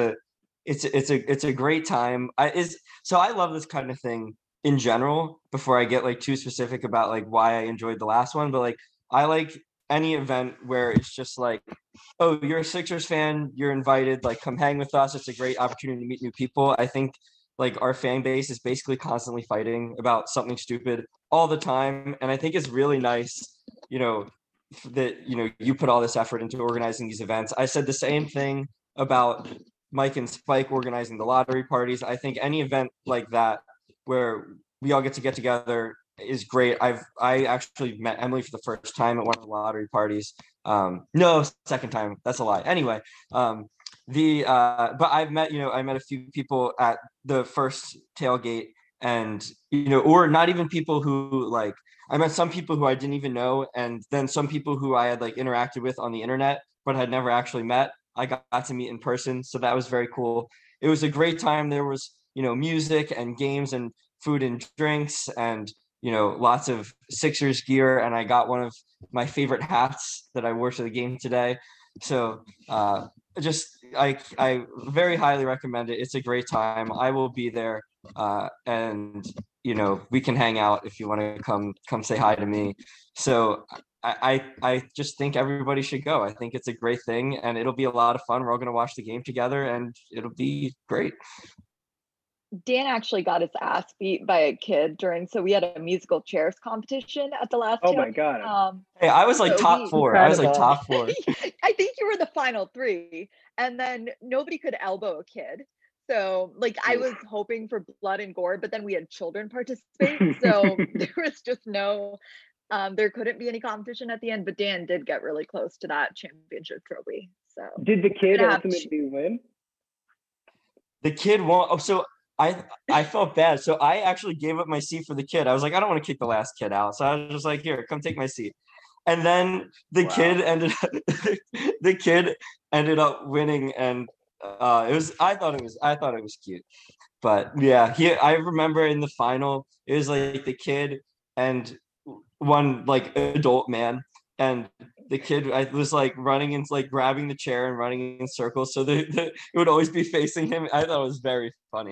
a great time. So I love this kind of thing in general, before I get like too specific about like why I enjoyed the last one, but like I like any event where it's just like, oh, you're a Sixers fan, you're invited, like come hang with us. It's a great opportunity to meet new people. I think like our fan base is basically constantly fighting about something stupid all the time. And I think it's really nice, that, you put all this effort into organizing these events. I said the same thing about Mike and Spike organizing the lottery parties. I think any event like that where we all get together is great. I actually met Emily for the first time at one of the lottery parties. No, second time. That's a lie. Anyway, but I've met, I met a few people at the first tailgate, and or not even people who like, I met some people who I didn't even know, and then some people who I had like interacted with on the internet but had never actually met. I got to meet in person, so that was very cool. It was a great time. There was music and games and food and drinks and lots of Sixers gear, and I got one of my favorite hats that I wore to the game today. So I very highly recommend it. It's a great time. I will be there, and we can hang out if you want to come say hi to me. So I just think everybody should go. I think it's a great thing, and it'll be a lot of fun. We're all going to watch the game together, and it'll be great. Dan actually got his ass beat by a kid so we had a musical chairs competition at the last. Oh my God. Hey, I was like top 4. I was like top 4. I think you were the final 3, and then nobody could elbow a kid. So like I was hoping for blood and gore, but then we had children participate. So there was just there couldn't be any competition at the end, but Dan did get really close to that championship trophy. So did the kid ultimately win? The kid won. Oh, so I felt bad. So I actually gave up my seat for the kid. I was like, I don't want to kick the last kid out. So I was just like, here, come take my seat. And then the kid ended up winning, and I thought it was cute. But yeah, I remember in the final, it was like the kid and one like adult man, and the kid was like running and like grabbing the chair and running in circles, so it would always be facing him. I thought it was very funny.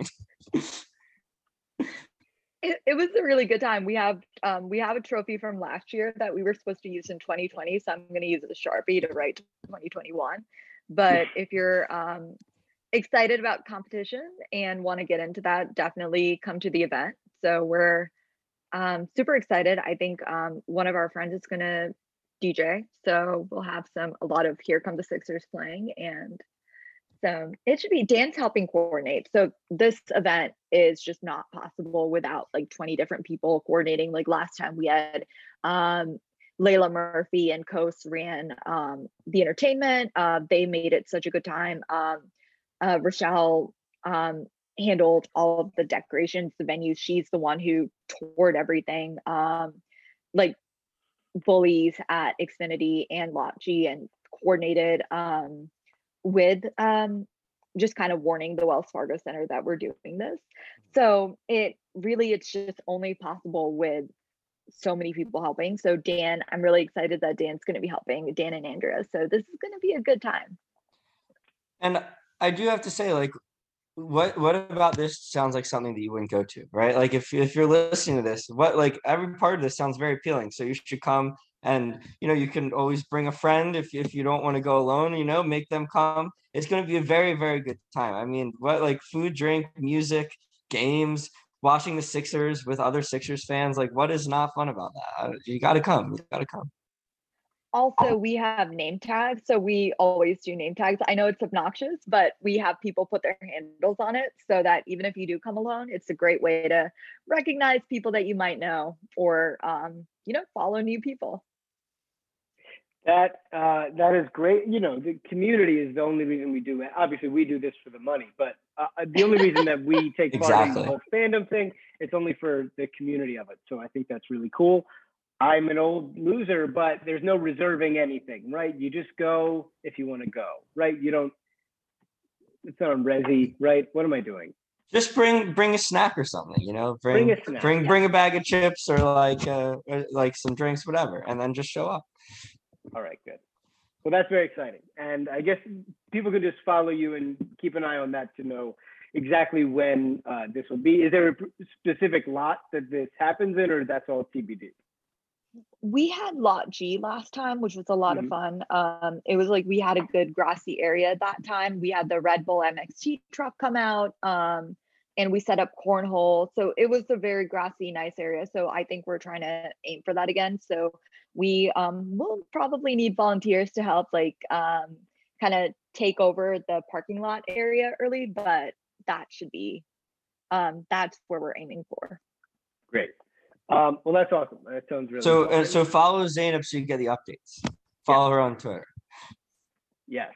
It was a really good time. We have a trophy from last year that we were supposed to use in 2020, so I'm going to use a Sharpie to write 2021. But if you're excited about competition and want to get into that, definitely come to the event. So we're super excited. I think one of our friends is going to DJ, so we'll have a lot of Here Come the Sixers playing, and so it should be. Dan's helping coordinate, so this event is just not possible without like 20 different people coordinating. Like last time we had Layla Murphy and Kos ran the entertainment. They made it such a good time. Rochelle handled all of the decorations, the venues. She's the one who toured everything, like Bullies at Xfinity and Lotchi, and coordinated with just kind of warning the Wells Fargo Center that we're doing this. So it's just only possible with so many people helping. So Dan, I'm really excited that Dan's going to be helping, Dan and Andrea. So this is going to be a good time. And I do have to say, like, what about this sounds like something that you wouldn't go to, right? Like if you're listening to this, like every part of this sounds very appealing. So you should come, and you can always bring a friend if you don't want to go alone, make them come. It's going to be a very, very good time. I mean, like food, drink, music, games, watching the Sixers with other Sixers fans, like what is not fun about that? You got to come. You got to come. Also, we have name tags. So we always do name tags. I know it's obnoxious, but we have people put their handles on it so that even if you do come alone, it's a great way to recognize people that you might know or, follow new people. That is great. The community is the only reason we do it. Obviously, we do this for the money, but the only reason that we take part in the whole fandom thing, it's only for the community of it. So I think that's really cool. I'm an old loser, but there's no reserving anything, right? You just go if you want to go, right? It's not on Resi, right? What am I doing? Just bring a snack or something, bring a snack. Bring a bag of chips or like some drinks, whatever, and then just show up. All right, good. Well, that's very exciting. And I guess people can just follow you and keep an eye on that to know exactly when this will be. Is there a specific lot that this happens in, or that's all TBD? We had lot G last time, which was a lot of fun. It was like we had a good grassy area that time. We had the Red Bull MXT truck come out, and we set up cornhole. So it was a very grassy, nice area. So I think we're trying to aim for that again. So we will probably need volunteers to help kind of take over the parking lot area early, but that should be, that's where we're aiming for. Great. Well, that's awesome. That sounds really cool. So follow Zainab so you get the updates. Follow her on Twitter. Yes.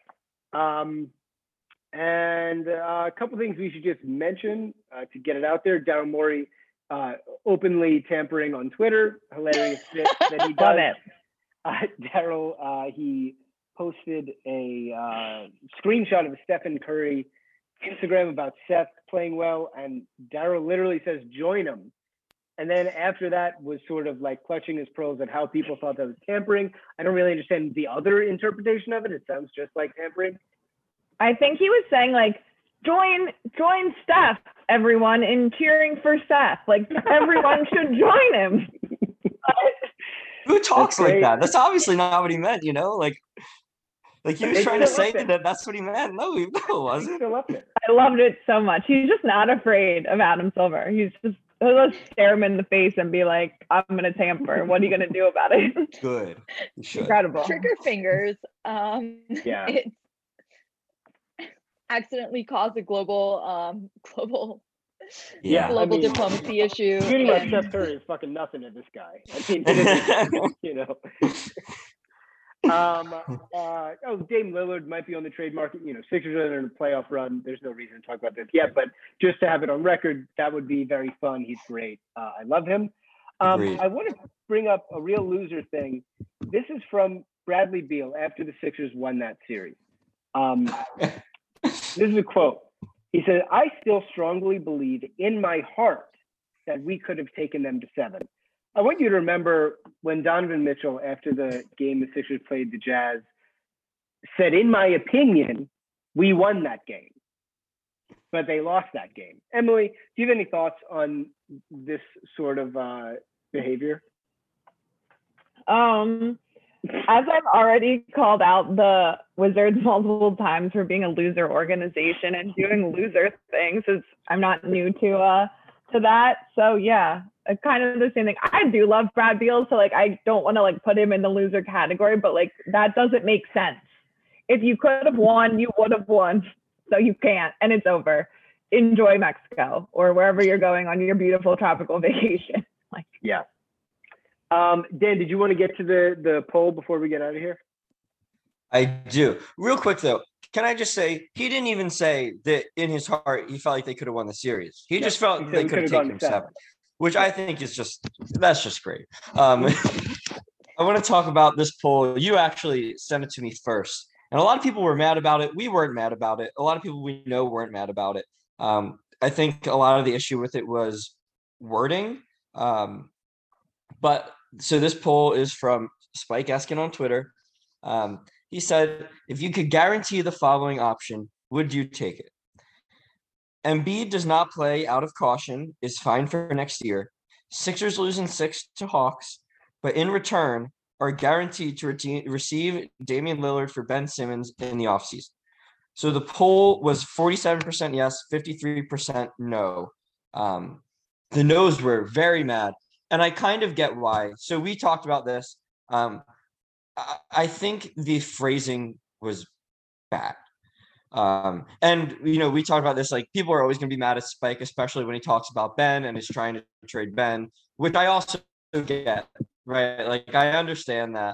And a couple things we should just mention to get it out there. Daryl Morey openly tampering on Twitter. Hilarious that he does. Daryl, he posted a screenshot of Stephen Curry Instagram about Seth playing well, and Daryl literally says, join him. And then after that was sort of like clutching his pearls at how people thought that was tampering. I don't really understand the other interpretation of it. It sounds just like tampering. I think he was saying join Steph, everyone, in cheering for Seth. Everyone should join him. Who talks like that? That's obviously not what he meant, Like he was trying to say that that's what he meant. No, it wasn't. I loved it so much. He's just not afraid of Adam Silver. He'll just stare him in the face and be like, I'm going to tamper. What are you going to do about it? Good. Incredible. Trigger fingers. It's accidentally caused a global diplomacy issue. Shooting about Steph Curry is fucking nothing to this guy. Dame Lillard might be on the trade market. Sixers are in a playoff run. There's no reason to talk about this yet, but just to have it on record, that would be very fun. He's great. I love him. I want to bring up a real loser thing. This is from Bradley Beal after the Sixers won that series. This is a quote. He said, I still strongly believe in my heart that we could have taken them to 7. I want you to remember when Donovan Mitchell, after the game the Sixers played the Jazz, said, in my opinion, we won that game, but they lost that game. Emily, do you have any thoughts on this sort of behavior? As I've already called out the Wizards multiple times for being a loser organization and doing loser things, I'm not new to that. So yeah, kind of the same thing. I do love Brad Beal, so I don't want to put him in the loser category, but that doesn't make sense. If you could have won, you would have won. So you can't, and it's over. Enjoy Mexico or wherever you're going on your beautiful tropical vacation. Yeah. Dan, did you want to get to the poll before we get out of here? I do. Real quick though, can I just say he didn't even say that in his heart he felt like they could have won the series. He just felt they could have taken 7, which I think is that's just great. I want to talk about this poll. You actually sent it to me first, And a lot of people were mad about it. We weren't mad about it. A lot of people we know weren't mad about it. I think a lot of the issue with it was wording. But so this poll is from Spike Eskin on Twitter. He said, if you could guarantee the following option, would you take it? Embiid does not play out of caution, is fine for next year. Sixers losing 6 to Hawks, but in return are guaranteed to receive Damian Lillard for Ben Simmons in the offseason. So the poll was 47% yes, 53% no. The no's were very mad, and I kind of get why. So we talked about this. I think the phrasing was bad. And we talked about this, like, people are always going to be mad at Spike, especially when he talks about Ben and is trying to trade Ben, which I also get, right? Like, I understand that.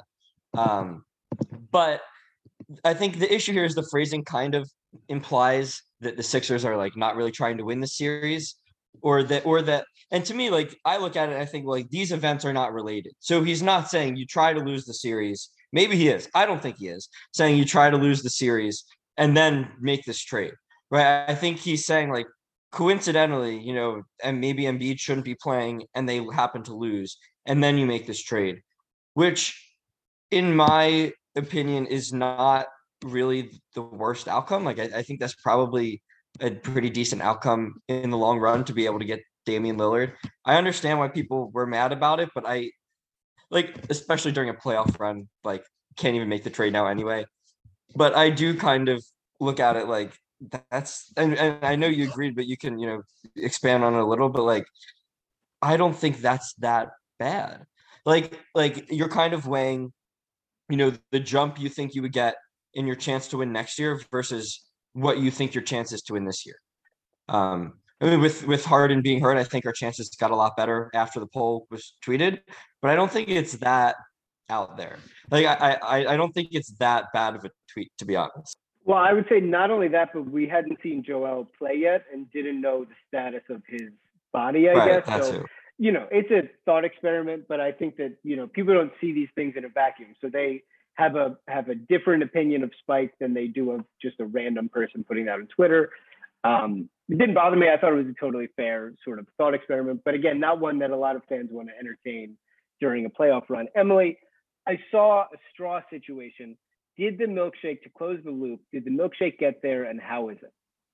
But I think the issue here is the phrasing kind of implies that the Sixers are like not really trying to win the series, or that, and to me, like, I look at it and I think, like, these events are not related. So he's not saying you try to lose the series. Maybe he is. I don't think he is saying you try to lose the series and then make this trade, right? I think he's saying, like, coincidentally, and maybe Embiid shouldn't be playing and they happen to lose, and then you make this trade, which in my opinion is not really the worst outcome. Like, I think that's probably a pretty decent outcome in the long run to be able to get Damian Lillard. I understand why people were mad about it, but I, like, especially during a playoff run, like, can't even make the trade now anyway. But I do kind of look at it like that's, and I know you agreed, but you can, expand on it a little, but, like, I don't think that's that bad. Like you're kind of weighing, the jump you think you would get in your chance to win next year versus what you think your chances to win this year. I mean, with Harden being hurt, I think our chances got a lot better after the poll was tweeted, but I don't think it's that out there. Like, I don't think it's that bad of a tweet, to be honest. Well, I would say not only that, but we hadn't seen Joel play yet and didn't know the status of his body, I guess. That's so, it's a thought experiment, but I think that, people don't see these things in a vacuum. So they have a different opinion of Spike than they do of just a random person putting that on Twitter. It didn't bother me. I thought it was a totally fair sort of thought experiment, but again, not one that a lot of fans want to entertain during a playoff run. Emily, I saw a straw situation. Did the milkshake, to close the loop, did the milkshake get there, and how is it?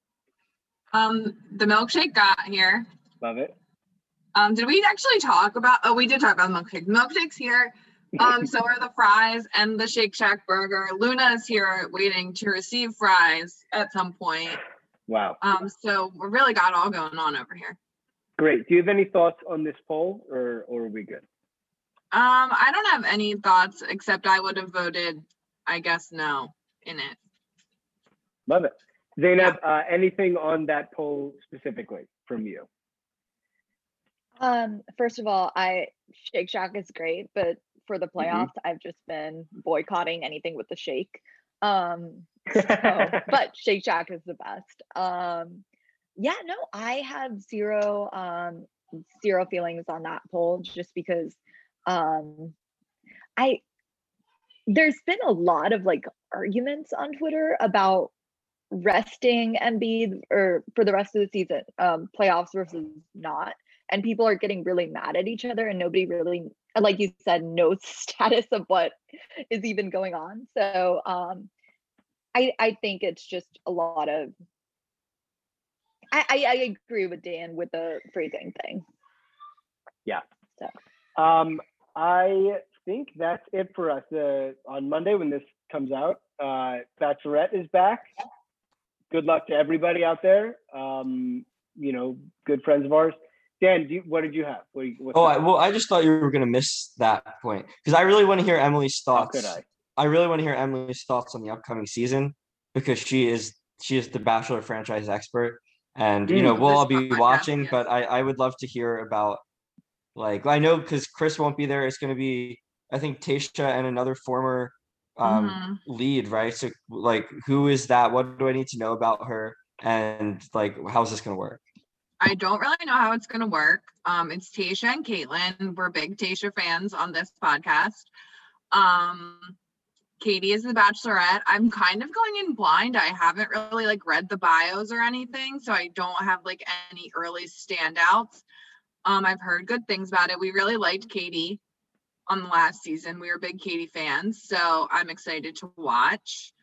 The milkshake got here. Love it. Did we actually talk about, we did talk about the milkshake. The milkshake's here. So are the fries and the Shake Shack burger. Luna is here waiting to receive fries at some point. Wow. So we really got all going on over here. Great. Do you have any thoughts on this poll, or are we good? I don't have any thoughts, except I would have voted, I guess, no in it. Love it. Zainab, anything on that poll specifically from you? First of all, Shake Shack is great, but for the playoffs, I've just been boycotting anything with the shake. But Shake Shack is the best. I have zero feelings on that poll, just because there's been a lot of, like, arguments on Twitter about resting Embiid or for the rest of the season, playoffs versus not. And people are getting really mad at each other, and nobody really, like you said, knows the status of what is even going on. So I think it's just a lot of, I agree with Dan with the phrasing thing. Yeah. So I think that's it for us. On Monday, when this comes out, Bachelorette is back. Good luck to everybody out there. Good friends of ours. Dan, what did you have? I just thought you were going to miss that point, because I really want to hear Emily's thoughts. How could I really want to hear Emily's thoughts on the upcoming season, because she is the Bachelor franchise expert, and we'll all be watching. But I would love to hear about, like, I know because Chris won't be there. It's going to be, I think, Tayshia and another former lead, right? So, like, who is that? What do I need to know about her? And, like, how's this going to work? I don't really know how it's going to work. It's Tayshia and Caitlin. We're big Tayshia fans on this podcast. Katie is the Bachelorette. I'm kind of going in blind. I haven't really like read the bios or anything, so I don't have like any early standouts. I've heard good things about it. We really liked Katie on the last season. We were big Katie fans, so I'm excited to watch.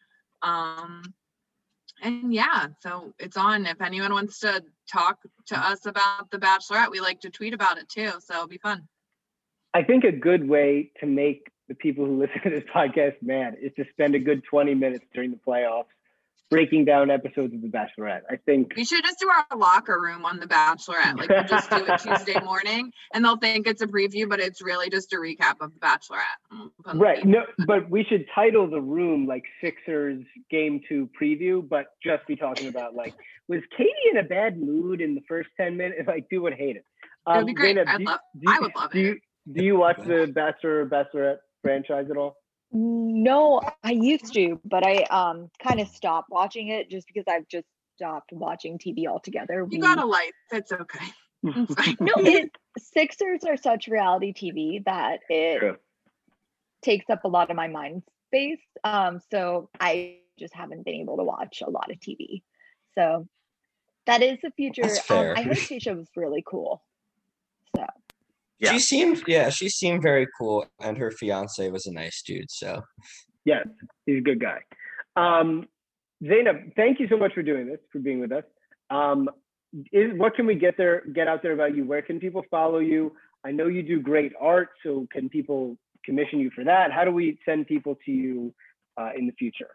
And yeah, so it's on. If anyone wants to talk to us about the Bachelorette, we like to tweet about it too, so it'll be fun. I think a good way to make the people who listen to this podcast mad is to spend a good 20 minutes during the playoffs breaking down episodes of The Bachelorette. I think we should just do our locker room on The Bachelorette. Like we'll just do it Tuesday morning and they'll think it's a preview, but it's really just a recap of The Bachelorette. Right. No, but we should title the room like Sixers Game 2 preview, but just be talking about like, was Katie in a bad mood in the first 10 minutes? Like, do would hate it. It would be great. I would love it. Do you watch the Bachelor or Bachelorette franchise at all? No, I used to, but I kind of stopped watching it just because I've just stopped watching TV altogether. You got a life. It's okay. It's fine. No, Sixers are such reality TV that it takes up a lot of my mind space. So I just haven't been able to watch a lot of TV. So that is the future. That's fair. I heard Keisha was really cool. So yeah. She seemed very cool, and her fiance was a nice dude. So yes, he's a good guy. Zainab, thank you so much for doing this, for being with us. What can we get out there about you? Where can people follow you? I know you do great art, so can people commission you for that? How do we send people to you in the future?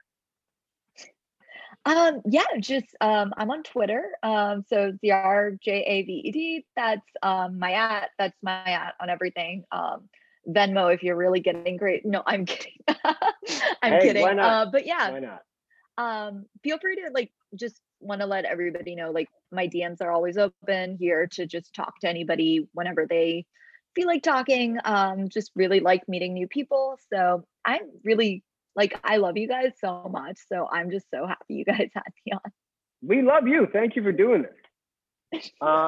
I'm on Twitter. So ZRJAVED, that's my at on everything. Venmo if you're really getting great. No, I'm kidding. I'm kidding. Why not? But yeah. Why not? Feel free to just want to let everybody know, my DMs are always open here to just talk to anybody whenever they feel like talking. Just really like meeting new people. So I'm really I love you guys so much. So I'm just so happy you guys had me on. We love you. Thank you for doing this.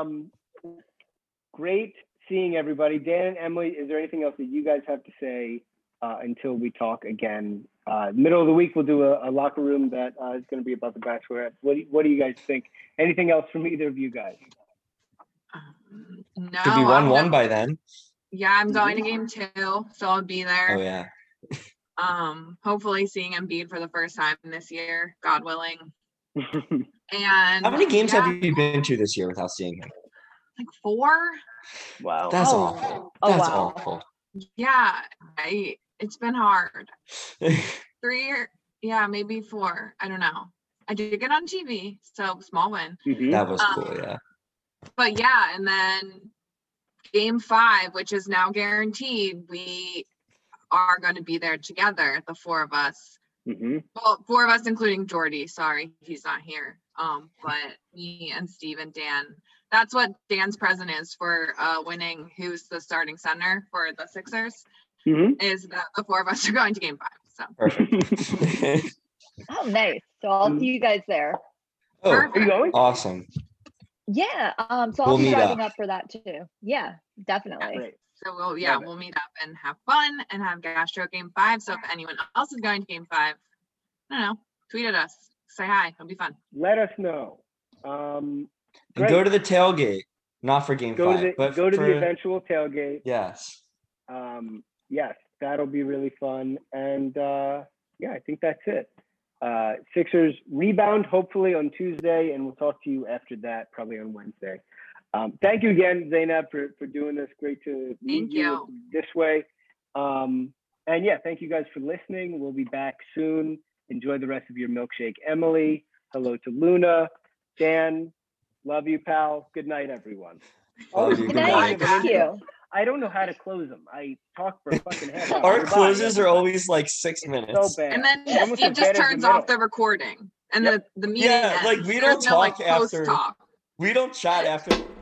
Great seeing everybody. Dan and Emily, is there anything else that you guys have to say until we talk again? Middle of the week, we'll do a locker room that is going to be about the Bachelorette. What do you guys think? Anything else from either of you guys? No. Could be 1-1 by then. Yeah, I'm going to game 2, so I'll be there. Oh yeah. Hopefully seeing Embiid for the first time this year, God willing. And how many games have you been to this year without seeing him? 4. Wow. That's awful. That's awful. Yeah, it's been hard. 3 maybe 4. I don't know. I did get on TV, so small win. Mm-hmm. That was cool, yeah. But yeah, and then game 5, which is now guaranteed, we are going to be there together, the 4 of us. Mm-hmm. Well, 4 of us, including Jordy. Sorry, he's not here. But me and Steve and Dan. That's what Dan's present is for winning who's the starting center for the Sixers. Mm-hmm. Is that the 4 of us are going to game 5. So Perfect. Oh, nice. So I'll see you guys there. Oh, are you going? Awesome. Yeah. So I'll be driving up for that too. Yeah, definitely. Great. So we'll meet up and have fun and have Gastro game 5. So if anyone else is going to game 5, I don't know, tweet at us, say hi. It'll be fun. Let us know. And go to the tailgate, not for game 5, but go to the eventual tailgate. Yes. Yes, that'll be really fun. And I think that's it. Sixers rebound hopefully on Tuesday, and we'll talk to you after that, probably on Wednesday. Thank you again, Zainab, for doing this. Great to meet you this way. And thank you guys for listening. We'll be back soon. Enjoy the rest of your milkshake. Emily, hello to Luna. Dan, love you, pal. Good night, everyone. Good night. Thank you. I don't know how to close them. I talk for a fucking half hour. Our closes are always 6 minutes. So bad. And then Steve just turns off the recording. And the meeting ends. We don't talk after. Post-talk. We don't chat after.